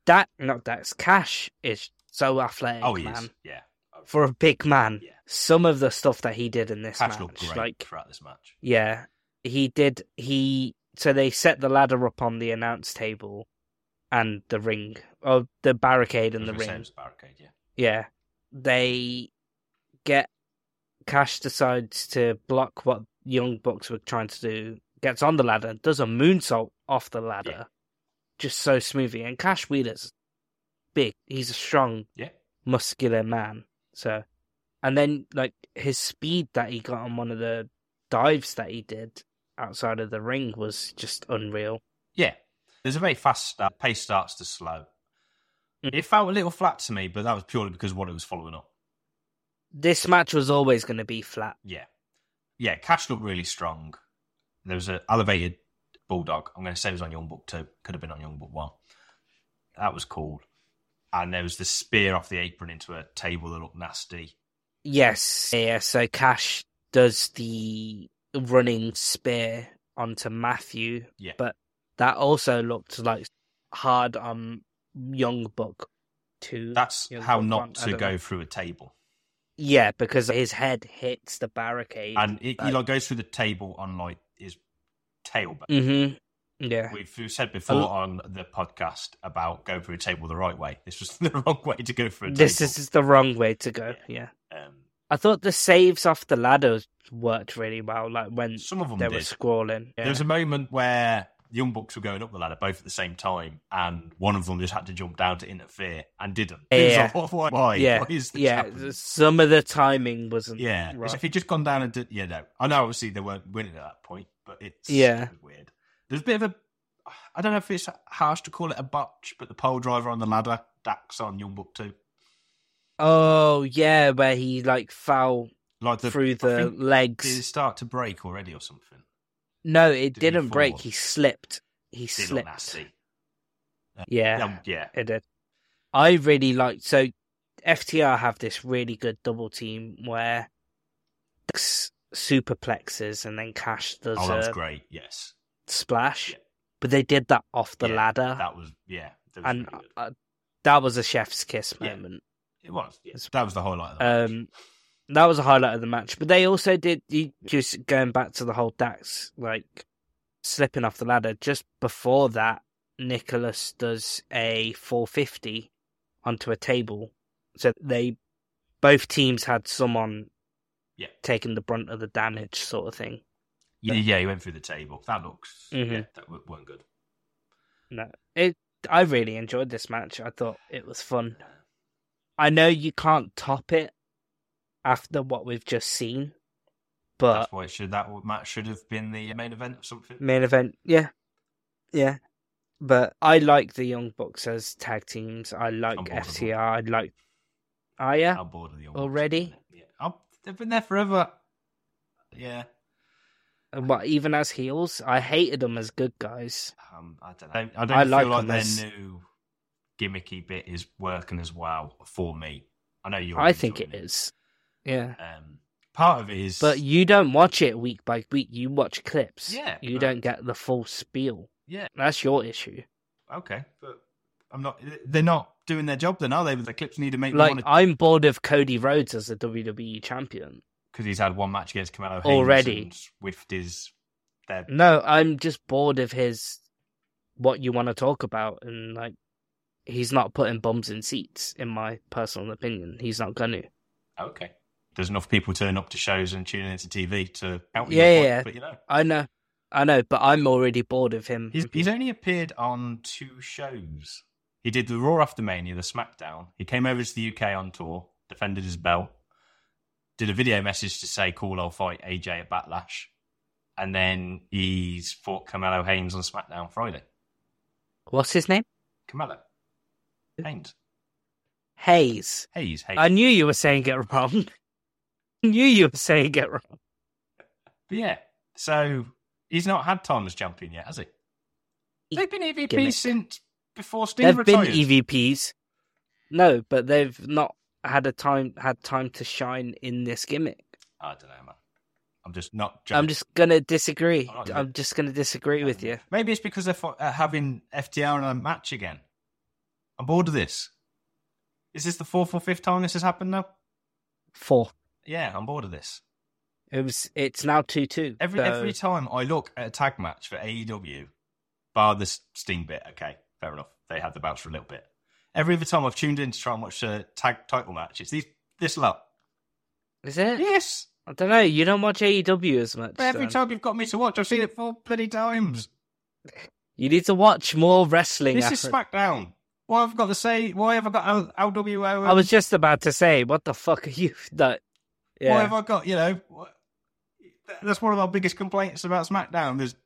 Cash is so athletic, man. Yeah. For a big man, some of the stuff that he did in this Cash match, looked great like throughout this match. Yeah, he did. So they set the ladder up on the announce table and the ring, or the barricade and the ring. Same barricade, yeah. Yeah, they Cash decides to block what Young Bucks were trying to do. Gets on the ladder, does a moonsault off the ladder, just so smoothly. And Cash Wheeler's big. He's a strong, muscular man. So, and then like his speed that he got on one of the dives that he did outside of the ring was just unreal. Yeah, there's a very fast start. Pace starts to slow. It felt a little flat to me, but that was purely because of what it was following up. This match was always going to be flat. Yeah. Cash looked really strong. There was an elevated bulldog. I'm going to say it was on Young Buck 2. Could have been on Young Buck 1. That was cool. And there was the spear off the apron into a table that looked nasty. Yes. Yeah, so Cash does the running spear onto Matthew. Yeah. But that also looked like hard on Young Buck 2. That's how not to go through a table. Yeah, because his head hits the barricade. And he goes through the table on like his tailbone. Mm-hmm. Yeah. We've said before on the podcast about going through a table the right way. This was the wrong way to go through a table. This is the wrong way to go, yeah. I thought the saves off the ladders worked really well, like when some of them were scrolling. Yeah. There was a moment where the Young Bucks were going up the ladder both at the same time, and one of them just had to jump down to interfere and didn't. Yeah. Like, why? Yeah. Why is this happening? Some of the timing wasn't right. If he'd just gone down and did... Yeah, no. I know, obviously, they weren't winning at that point, but it's weird. There's a bit of a... I don't know if it's harsh to call it a botch, but the pole driver on the ladder, Dax on Young Buck 2. Oh, yeah, where he, like, fell through the legs. Did it start to break already or something? No, it didn't break. He slipped. He slipped. Nasty. Yeah, yeah, it did. I really liked... So, FTR have this really good double team where Dax superplexes and then Cash does that was great, yes. Splash. Yeah. But they did that off the ladder. That was and really that was a chef's kiss moment. It was. Yes. That was the highlight of the match. That was a highlight of the match. But they also did, just going back to the whole Dax, like, slipping off the ladder. Just before that, Nicholas does a 450 onto a table. So both teams had someone taking the brunt of the damage sort of thing. Yeah, he went through the table. That looks Mhm. that weren't good. No, I really enjoyed this match. I thought it was fun. I know you can't top it after what we've just seen, but That's why that match should have been the main event or something. main event, yeah. But I like the Young Bucks as tag teams. I like I'm bored of them. FTR. I like. Are ya? I'm bored of the Young Bucks. Already? Yeah, they've been there forever. Yeah. But even as heels, I hated them as good guys. I don't know. I don't I feel like like them their as- new gimmicky bit is working as well for me. I know you're. I think it is. Yeah. Part of it is, But you don't watch it week by week. You watch clips. Yeah, You but- don't get the full spiel. yeah, That's your issue. okay, but I'm not. They're not doing their job, then, are they? The clips need to make me Like, want to, I'm bored of Cody Rhodes as a WWE champion. because he's had one match against Carmelo Hayes Already. and whiffed his. Their, No, I'm just bored of his what you want to talk about, and like he's not putting bums in seats. In my personal opinion, he's not gonna. okay, there's enough people turning up to shows and tuning into TV to count. Yeah. But I know, but I'm already bored of him. he's only appeared on 2 shows. He did the Raw after Mania, the SmackDown. He came over to the UK on tour, defended his belt, did a video message to say, "Cool, I'll fight AJ at Backlash," and then he's fought Carmelo Hayes on SmackDown Friday. What's his name? Carmelo Hayes. Hayes. Hayes. I knew you were saying it wrong. I knew you were saying it wrong. But yeah, so he's not had time as champion yet, has he? They've been EVPs Gimmick. since before Steve They've retired. been EVPs. No, but they've not had time to shine in this gimmick. I don't know, man. I'm just not. I'm just gonna disagree. I'm not- I'm just gonna disagree with you. Maybe it's because they're having FTR in a match again. I'm bored of this. Is this the 4th or 5th time this has happened now? 4. Yeah, I'm bored of this. It's now 2-2. Every time I look at a tag match for AEW, bar the Sting bit, okay, fair enough. They had the bounce for a little bit. Every other time I've tuned in to try and watch a tag title match, it's this lot. Is it? Yes. I don't know. You don't watch AEW as much. But every so- time you've got me to watch, I've seen it 4 bloody times. You need to watch more wrestling. This is SmackDown. Why have I got to say? Why have I got LWO? I was just about to say, what the fuck are you? That, Why have I got, that's one of our biggest complaints about SmackDown. There's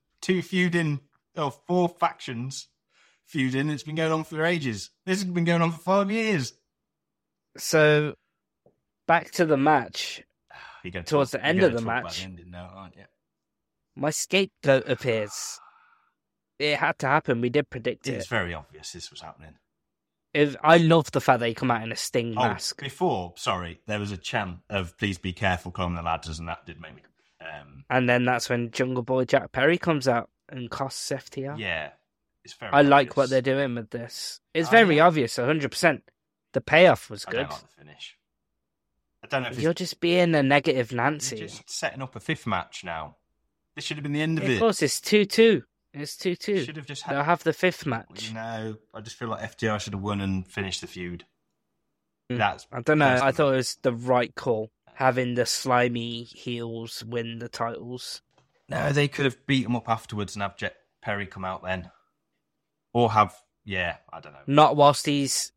4 factions feuding. It's been going on for ages. This has been going on for 5 years. So, back to the match. You're gonna Towards talk- the end you're of the gonna talk about match. the ending now, aren't you? My scapegoat appears. It had to happen. We did predict It's it. very obvious this was happening. I love the fact that he come out in a Sting mask. Before, there was a chant of "Please be careful climbing the ladders," and that did make me. And then that's when Jungle Boy Jack Perry comes out and costs FTR. Yeah, it's very. I like obvious. what they're doing with this. It's Oh, very yeah. obvious, 100%. The payoff was I good. don't like the finish. I don't know if You're just being a negative you're Nancy. just setting up a 5th match now. This should have been the end of Of it. course, it's 2-2. It's 2-2. Should have just They'll had. have the 5th match. No, I just feel like FTR should have won and finished the feud. Mm. That's I don't know. I personally. thought it was the right call, having the slimy heels win the titles. No, they could have beat him up afterwards and have Jet Perry come out then, or have I don't know. Not whilst he's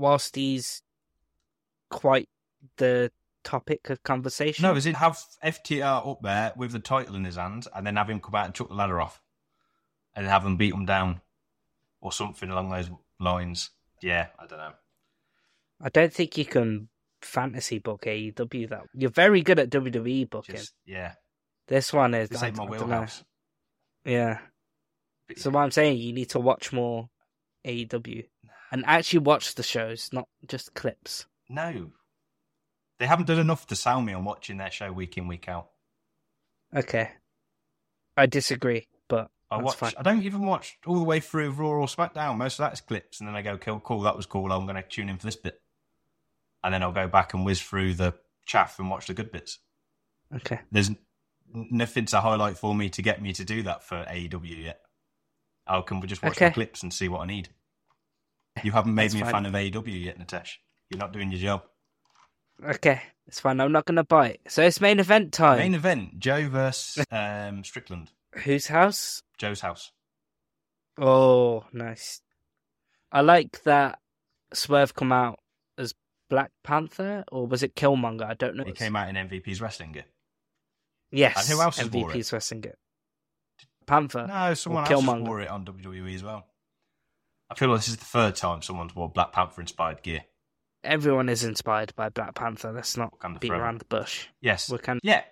quite the topic of conversation. No, is it have FTR up there with the title in his hand and then have him come out and chuck the ladder off, and have him beat him down, or something along those lines? Yeah, I don't know. I don't think you can fantasy book AEW that. You're very good at WWE booking. This one is. This ain't my I don't know. wheelhouse. Yeah. So what I'm saying, you need to watch more AEW and actually watch the shows, not just clips. No, they haven't done enough to sell me on watching their show week in, week out. Okay. I disagree, but that's fine. I don't even watch all the way through Raw or SmackDown. Most of that's clips, and then I go, cool, that was cool. I'm going to tune in for this bit, and then I'll go back and whiz through the chaff and watch the good bits. Okay. There's nothing to highlight for me to get me to do that for AEW yet. I can just watch the clips and see what I need. You haven't made That's me a fine. fan of AEW yet, Natesh. You're not doing your job. Okay, it's fine. I'm not going to bite. So it's main event time. Main event: Joe versus Strickland. Whose house? Joe's house. Oh, nice. I like that Swerve come out as Black Panther, or was it Killmonger? I don't know. He came out in MVP's wrestling gear. Yes. And who else has wore MVP's it? wrestling gear. Panther. No, someone or else Killmonger. wore it on WWE as well. I feel like this is the third time someone's wore Black Panther inspired gear. Everyone is inspired by Black Panther. Let's not Wakanda beat forever. around the bush. Yes. Wakanda. Yeah.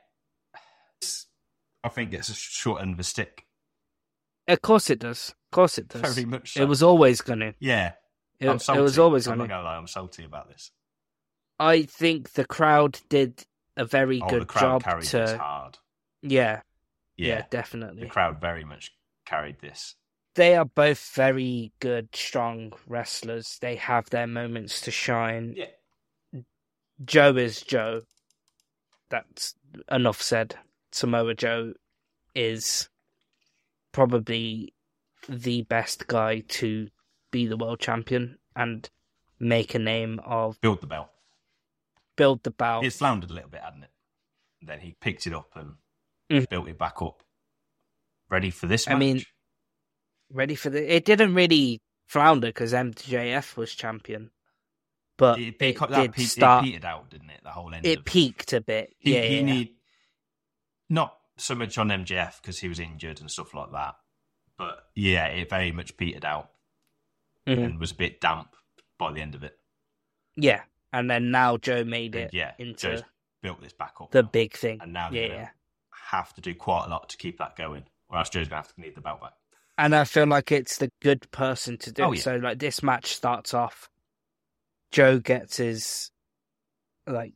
I think it's a short end of a stick. Of course it does. Of course it does. Very much so. It was always going to. Yeah. It I'm salty. was always I'm going not to. going to lie, I'm salty about this. I think the crowd did a very The good crowd job carried this to. hard. Yeah, Yeah. definitely. The crowd very much carried this. They are both very good, strong wrestlers. They have their moments to shine. Yeah. Joe is Joe. That's enough said. Samoa Joe is probably the best guy to be the world champion and make a name of Build the belt. build the belt. It's floundered a little bit, hadn't it? And then he picked it up and built it back up. Ready for this match? I mean, ready for the. It didn't really flounder because MJF was champion, but it did start. It petered out, didn't it? The whole end. It peaked a bit. He need not so much on MJF because he was injured and stuff like that, but yeah, it very much petered out and was a bit damp by the end of it. Yeah, and then now Joe made it into Joe's built this back up the now. big thing, and now they're gonna have to do quite a lot to keep that going, or else Joe's gonna have to need the belt back. And I feel like it's the good person to do it. Yeah. So, like, this match starts off, Joe gets his, like,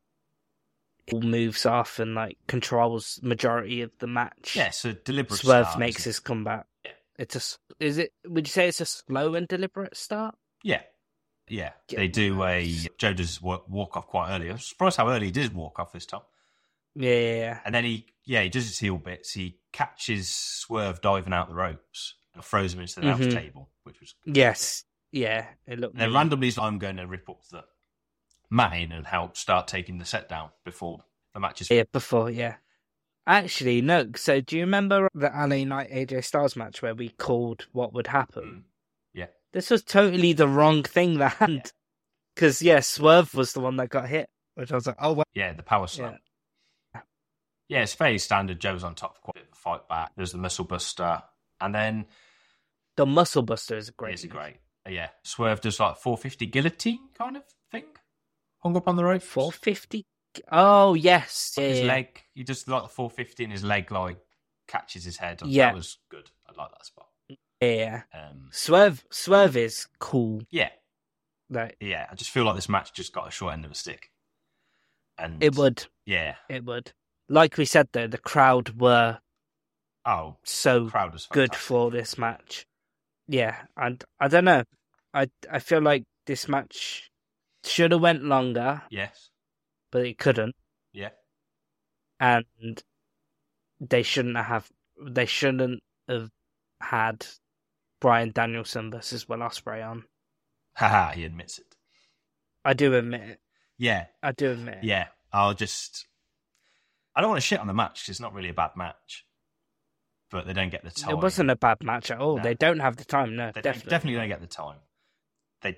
moves off and, like, controls majority of the match. Yeah, so deliberate Swerve start, makes isn't his comeback. Yeah. Would you say it's a slow and deliberate start? it? Yeah. They do Joe does walk off quite early. I was surprised how early he did walk off this time. Yeah. And then he does his heel bits. He catches Swerve diving out the ropes and throws him into the announce table, which was good. Yes. Yeah. It looked. And then randomly, I'm going to rip up the mat and help start taking the set down before the match is. Yeah, before, yeah. Actually, no. So, do you remember the LA Knight AJ Styles match where we called what would happen? Yeah. This was totally the wrong thing that happened. Because, Swerve was the one that got hit. Which I was like, oh, well. Yeah, the power slam. Yeah, it's fairly standard. Joe's on top, quite a bit of a fight back. There's the Muscle Buster. And then. The Muscle Buster is great. It's great. Yeah. Swerve does like 450 guillotine kind of thing. Hung up on the rope. 450? Oh, yes. His leg. He does like the 450 and his leg like catches his head. Yeah. That was good. I like that spot. Yeah. Swerve is cool. Yeah. Like, yeah, I just feel like this match just got a short end of a stick. And it would. Yeah. It would. Like we said, though, the crowd were so crowd was good for this match. Yeah, and I don't know. I feel like this match should have went longer. Yes. But it couldn't. Yeah. And they shouldn't have had Bryan Danielson versus Will Ospreay on. Haha, he admits it. I do admit it. Yeah. I do admit it. Yeah. I don't want to shit on the match because it's not really a bad match. But they don't get the time. It wasn't a bad match at all. No. They don't have the time, no. They definitely. definitely don't get the time. They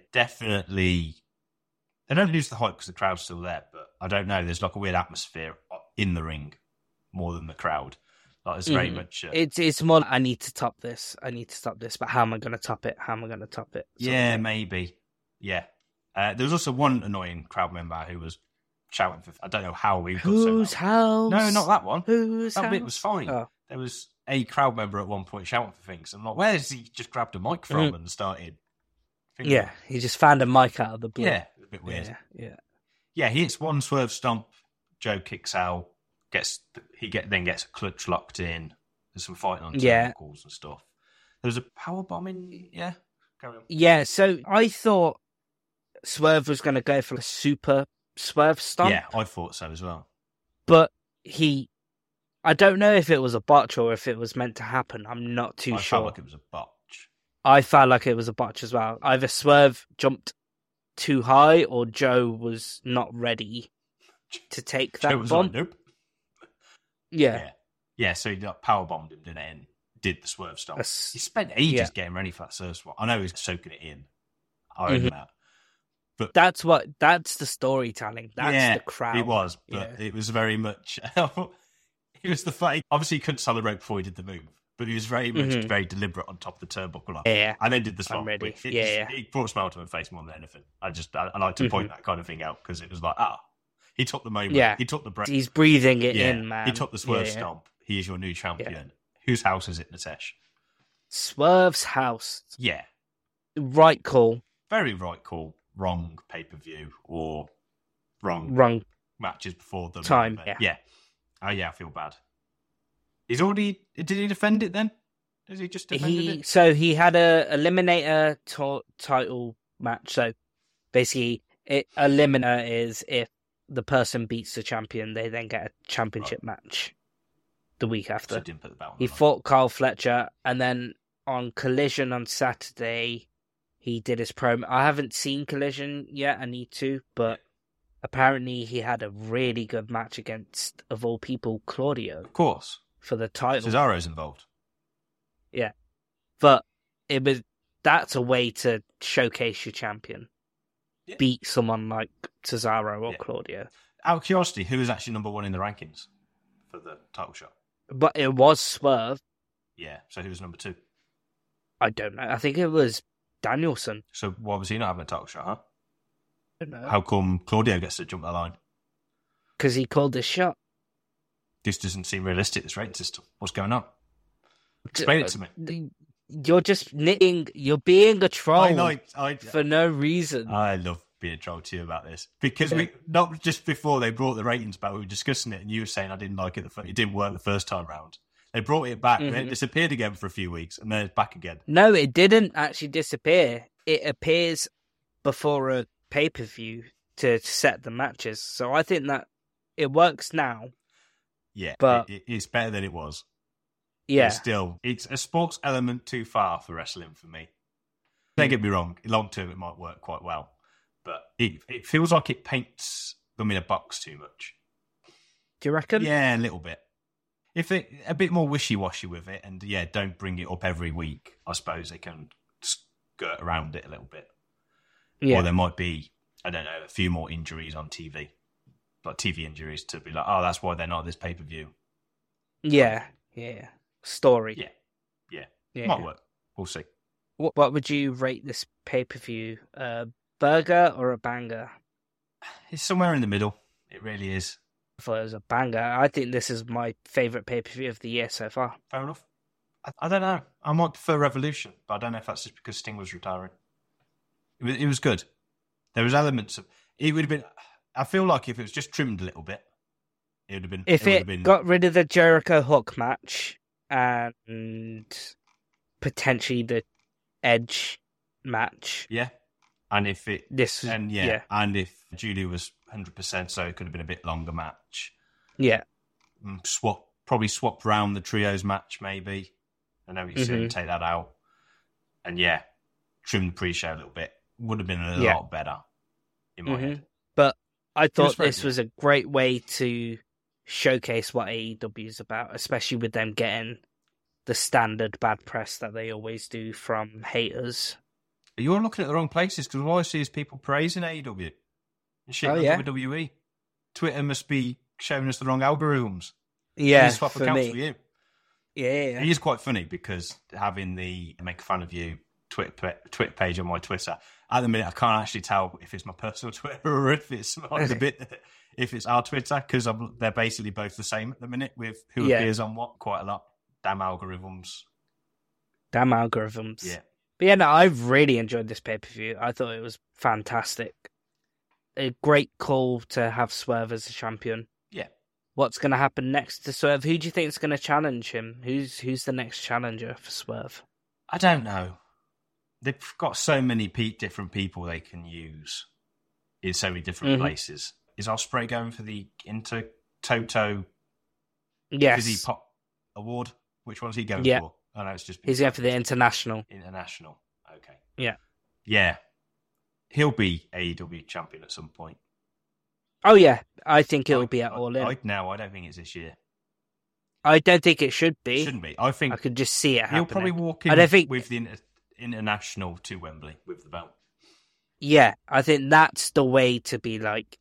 don't lose the hype because the crowd's still there, but I don't know. There's like a weird atmosphere in the ring more than the crowd. Like it's very much. It's more. I need to top this. But how am I going to top it? Yeah, maybe. Yeah. There was also one annoying crowd member who was shouting for. I don't know how we got Whose house? No, not that one. Whose that house? bit was fine. Oh. There was a crowd member at one point shouting for things. I'm like, where's he just grabbed a mic from and started? Yeah, he just found a mic out of the blue. Yeah, a bit weird. Yeah. He hits one swerve stomp. Joe kicks out. Then gets a clutch locked in. There's some fighting on turnbuckles and stuff. There was a power bomb in. Yeah, carry on. Yeah. So I thought Swerve was going to go for a super swerve stomp. Yeah, I thought so as well. But I don't know if it was a botch or if it was meant to happen. I'm not too sure. I felt like it was a botch. I felt like it was a botch as well. Either Swerve jumped too high or Joe was not ready to take that Joe was bomb. like, nope. Yeah. Yeah, so he power bombed him, didn't it? And did the swerve stomp. That's- He spent ages yeah. getting ready for that first one. I know he's soaking it in. I own that. But That's the storytelling. That's the crowd. it was, but it was very much. It was the fact. Obviously, he couldn't celebrate before he did the move, but he was very much very deliberate on top of the turnbuckle. Like, Yeah. and then did the I'm stomp. ready. Which Yeah. it brought a smile to my face more than anything. I like to point that kind of thing out because it was like, he took the moment. Yeah. He took the breath. He's breathing it in, man. He took the swerve Yeah. stomp. He is your new champion. Whose house is it, Natesh? Swerve's house. Yeah. Right call. Very right call. Wrong pay-per-view or wrong matches before the time. Yeah. Oh, yeah, I feel bad. He's already... Did he defend it then? Has he just defended it? So he had a Eliminator title match. So basically, Eliminator is if the person beats the champion, they then get a championship match the week after. So didn't put the belt on He fought Carl Fletcher, and then on Collision on Saturday, he did his promo. I haven't seen Collision yet. I need to, but apparently he had a really good match against, of all people, Claudio. Of course. For the title. Cesaro's involved. Yeah. But that's a way to showcase your champion. Yeah. Beat someone like Cesaro or Claudio. Out of curiosity, who is actually number one in the rankings for the title shot? But it was Swerve. Yeah, so who was number 2? I don't know. I think it was Danielson. So why was he not having a title shot, huh? I don't know. How come Claudio gets to jump the line? Because he called this shot. This doesn't seem realistic, this rating system. What's going on? Explain it to me. You're just knitting. You're being a troll I for no reason. I love being a troll to you about this. Because we not just before they brought the ratings back, we were discussing it, and you were saying I didn't like it. It didn't work the first time round. They brought it back, and it disappeared again for a few weeks, and then it's back again. No, it didn't actually disappear. It appears before a pay-per-view to set the matches. So I think that it works now. Yeah, but it's better than it was. Yeah. It's a sports element too far for wrestling for me. Don't get me wrong, long term it might work quite well, but it feels like it paints them in a box too much. Do you reckon? Yeah, a little bit. If it a bit more wishy-washy with it, and don't bring it up every week, I suppose they can skirt around it a little bit. Yeah. Or there might be, I don't know, a few more injuries on TV. Like TV injuries to be like, oh, that's why they're not this pay-per-view. Yeah. Story. Yeah. Might work. We'll see. What would you rate this pay-per-view? A burger or a banger? It's somewhere in the middle. It really is. I thought it was a banger. I think this is my favourite pay-per-view of the year so far. Fair enough. I don't know. I might prefer Revolution, but I don't know if that's just because Sting was retiring. It was good. There was elements of... It would have been... I feel like if it was just trimmed a little bit, it would have been... If it got rid of the Jericho Hook match and potentially the Edge match. Yeah. And if it... And if Julie was 100%, so it could have been a bit longer match. Yeah. Probably swap around the trios match, maybe. I know you said take that out. And trim the pre-show a little bit. Would have been a lot better in my head. But I thought this was a great way to showcase what AEW is about, especially with them getting the standard bad press that they always do from haters. You're looking at the wrong places, because all I see is people praising AEW and shit on WWE. Twitter must be showing us the wrong algorithms. Yeah, swap accounts for you. Yeah. It is quite funny because having the Make Fun of You Twitter page on my Twitter, at the minute I can't actually tell if it's my personal Twitter or if it's if it's our Twitter, because they're basically both the same at the minute with who appears on what quite a lot. Damn algorithms. Yeah. But I've really enjoyed this pay-per-view. I thought it was fantastic. A great call to have Swerve as a champion. Yeah. What's going to happen next to Swerve? Who do you think is going to challenge him? Who's the next challenger for Swerve? I don't know. They've got so many different people they can use in so many different places. Is Ospreay going for the Toto Fizzy Pop Award? Which one's he going for? I know it's just... He's going for the International. International. Okay. Yeah. Yeah. He'll be AEW champion at some point. Oh yeah, I think it'll be at All In. I don't think it's this year. I don't think it should be. It shouldn't be. I think I could just see it happening. he'll probably walk in with the international to Wembley with the belt. Yeah, I think that's the way to be like.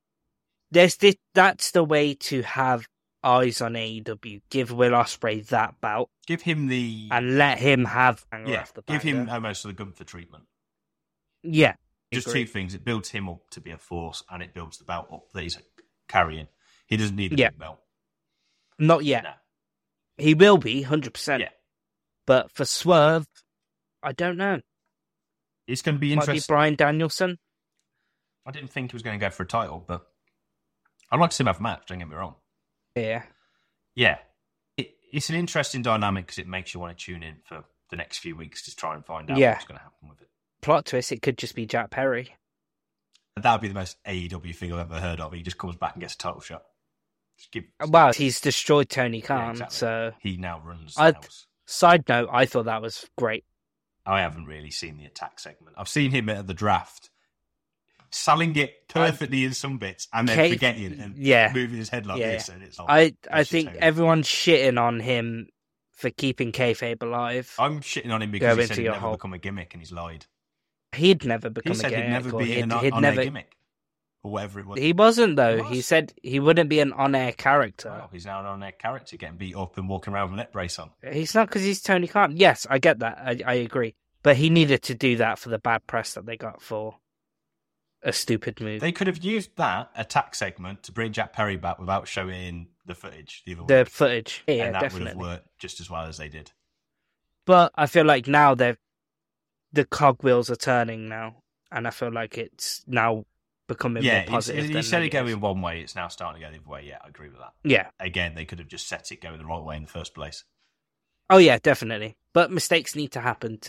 That's the way to have eyes on AEW. Give Will Ospreay that belt. Give him and let him have. Give him almost the Gunther treatment. Yeah, just two things. It builds him up to be a force, and it builds the belt up that he's carrying. He doesn't need a big belt. Not yet. No. He will be 100%. Yeah, but for Swerve, I don't know. It's going to be interesting. Might be Bryan Danielson. I didn't think he was going to go for a title, but I'd like to see him have a match. Don't get me wrong. Yeah. It's an interesting dynamic because it makes you want to tune in for the next few weeks to try and find out what's going to happen with it. Plot twist, it could just be Jack Perry. That would be the most AEW thing I've ever heard of. He just comes back and gets a title shot. Well, he's destroyed Tony Khan, exactly. So he now runs the house. Side note, I thought that was great. I haven't really seen the attack segment. I've seen him at the draft, selling it perfectly in some bits, and then forgetting it and moving his head like this. And it's I think everyone's shitting on him for keeping kayfabe alive. I'm shitting on him because he said he'd never become a gimmick, and he's lied. He'd never become a gimmick. He said he'd never be an on-air gimmick. Or whatever it was. He wasn't, though. He said he wouldn't be an on-air character. Well, he's now an on-air character, getting beat up and walking around with a neck brace on. He's not because he's Tony Khan. Yes, I get that. I agree. But he needed to do that for the bad press that they got for a stupid move. They could have used that attack segment to bring Jack Perry back without showing the footage. The footage. Yeah, and that definitely would have worked just as well as they did. But I feel like now the cogwheels are turning now. And I feel like it's now becoming more positive. You said it going one way, it's now starting to go the other way. Yeah, I agree with that. Yeah. Again, they could have just set it going the right way in the first place. Oh, yeah, definitely. But mistakes need to happen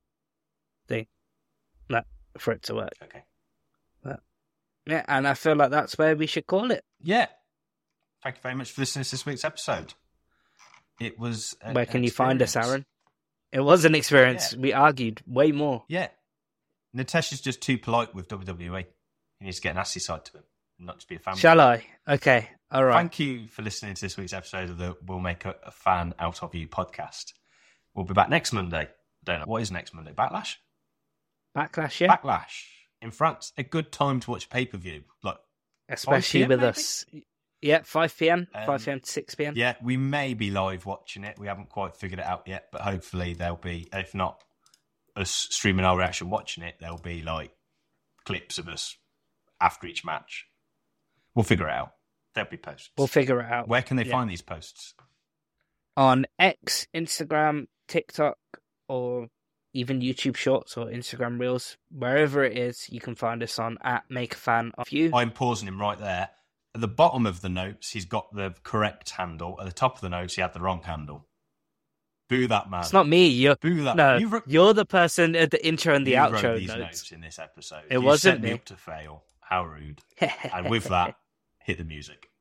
for it to work. Okay. But, yeah, and I feel like that's where we should call it. Yeah. Thank you very much for listening to this week's episode. It was where can you find us, Aaron? It was an experience. Yeah. We argued way more. Yeah. Natasha's just too polite with WWE. He needs to get an assy side to him, not to be a fan. Shall I? Okay, all right. Thank you for listening to this week's episode of the We'll Make a Fan Out of You podcast. We'll be back next Monday. I don't know. What is next Monday? Backlash? Backlash, yeah. Backlash. In France, a good time to watch pay-per-view. Like, especially with maybe? Us. Yeah, 5 p.m. 5 p.m. to 6 p.m. Yeah, we may be live watching it. We haven't quite figured it out yet, but hopefully there'll be, if not us streaming our reaction watching it, there'll be like clips of us after each match. We'll figure it out. There'll be posts. We'll figure it out. Where can they find these posts? On X, Instagram, TikTok, or even YouTube Shorts or Instagram Reels. Wherever it is, you can find us on @MakeAFanOfYou. I'm pausing him right there. At the bottom of the notes, he's got the correct handle. At the top of the notes, he had the wrong handle. Boo that man. It's not me. Boo that. No, you're the person at the intro and the outro wrote these notes in this episode. It wasn't me. Up to fail. How rude. And with that, hit the music.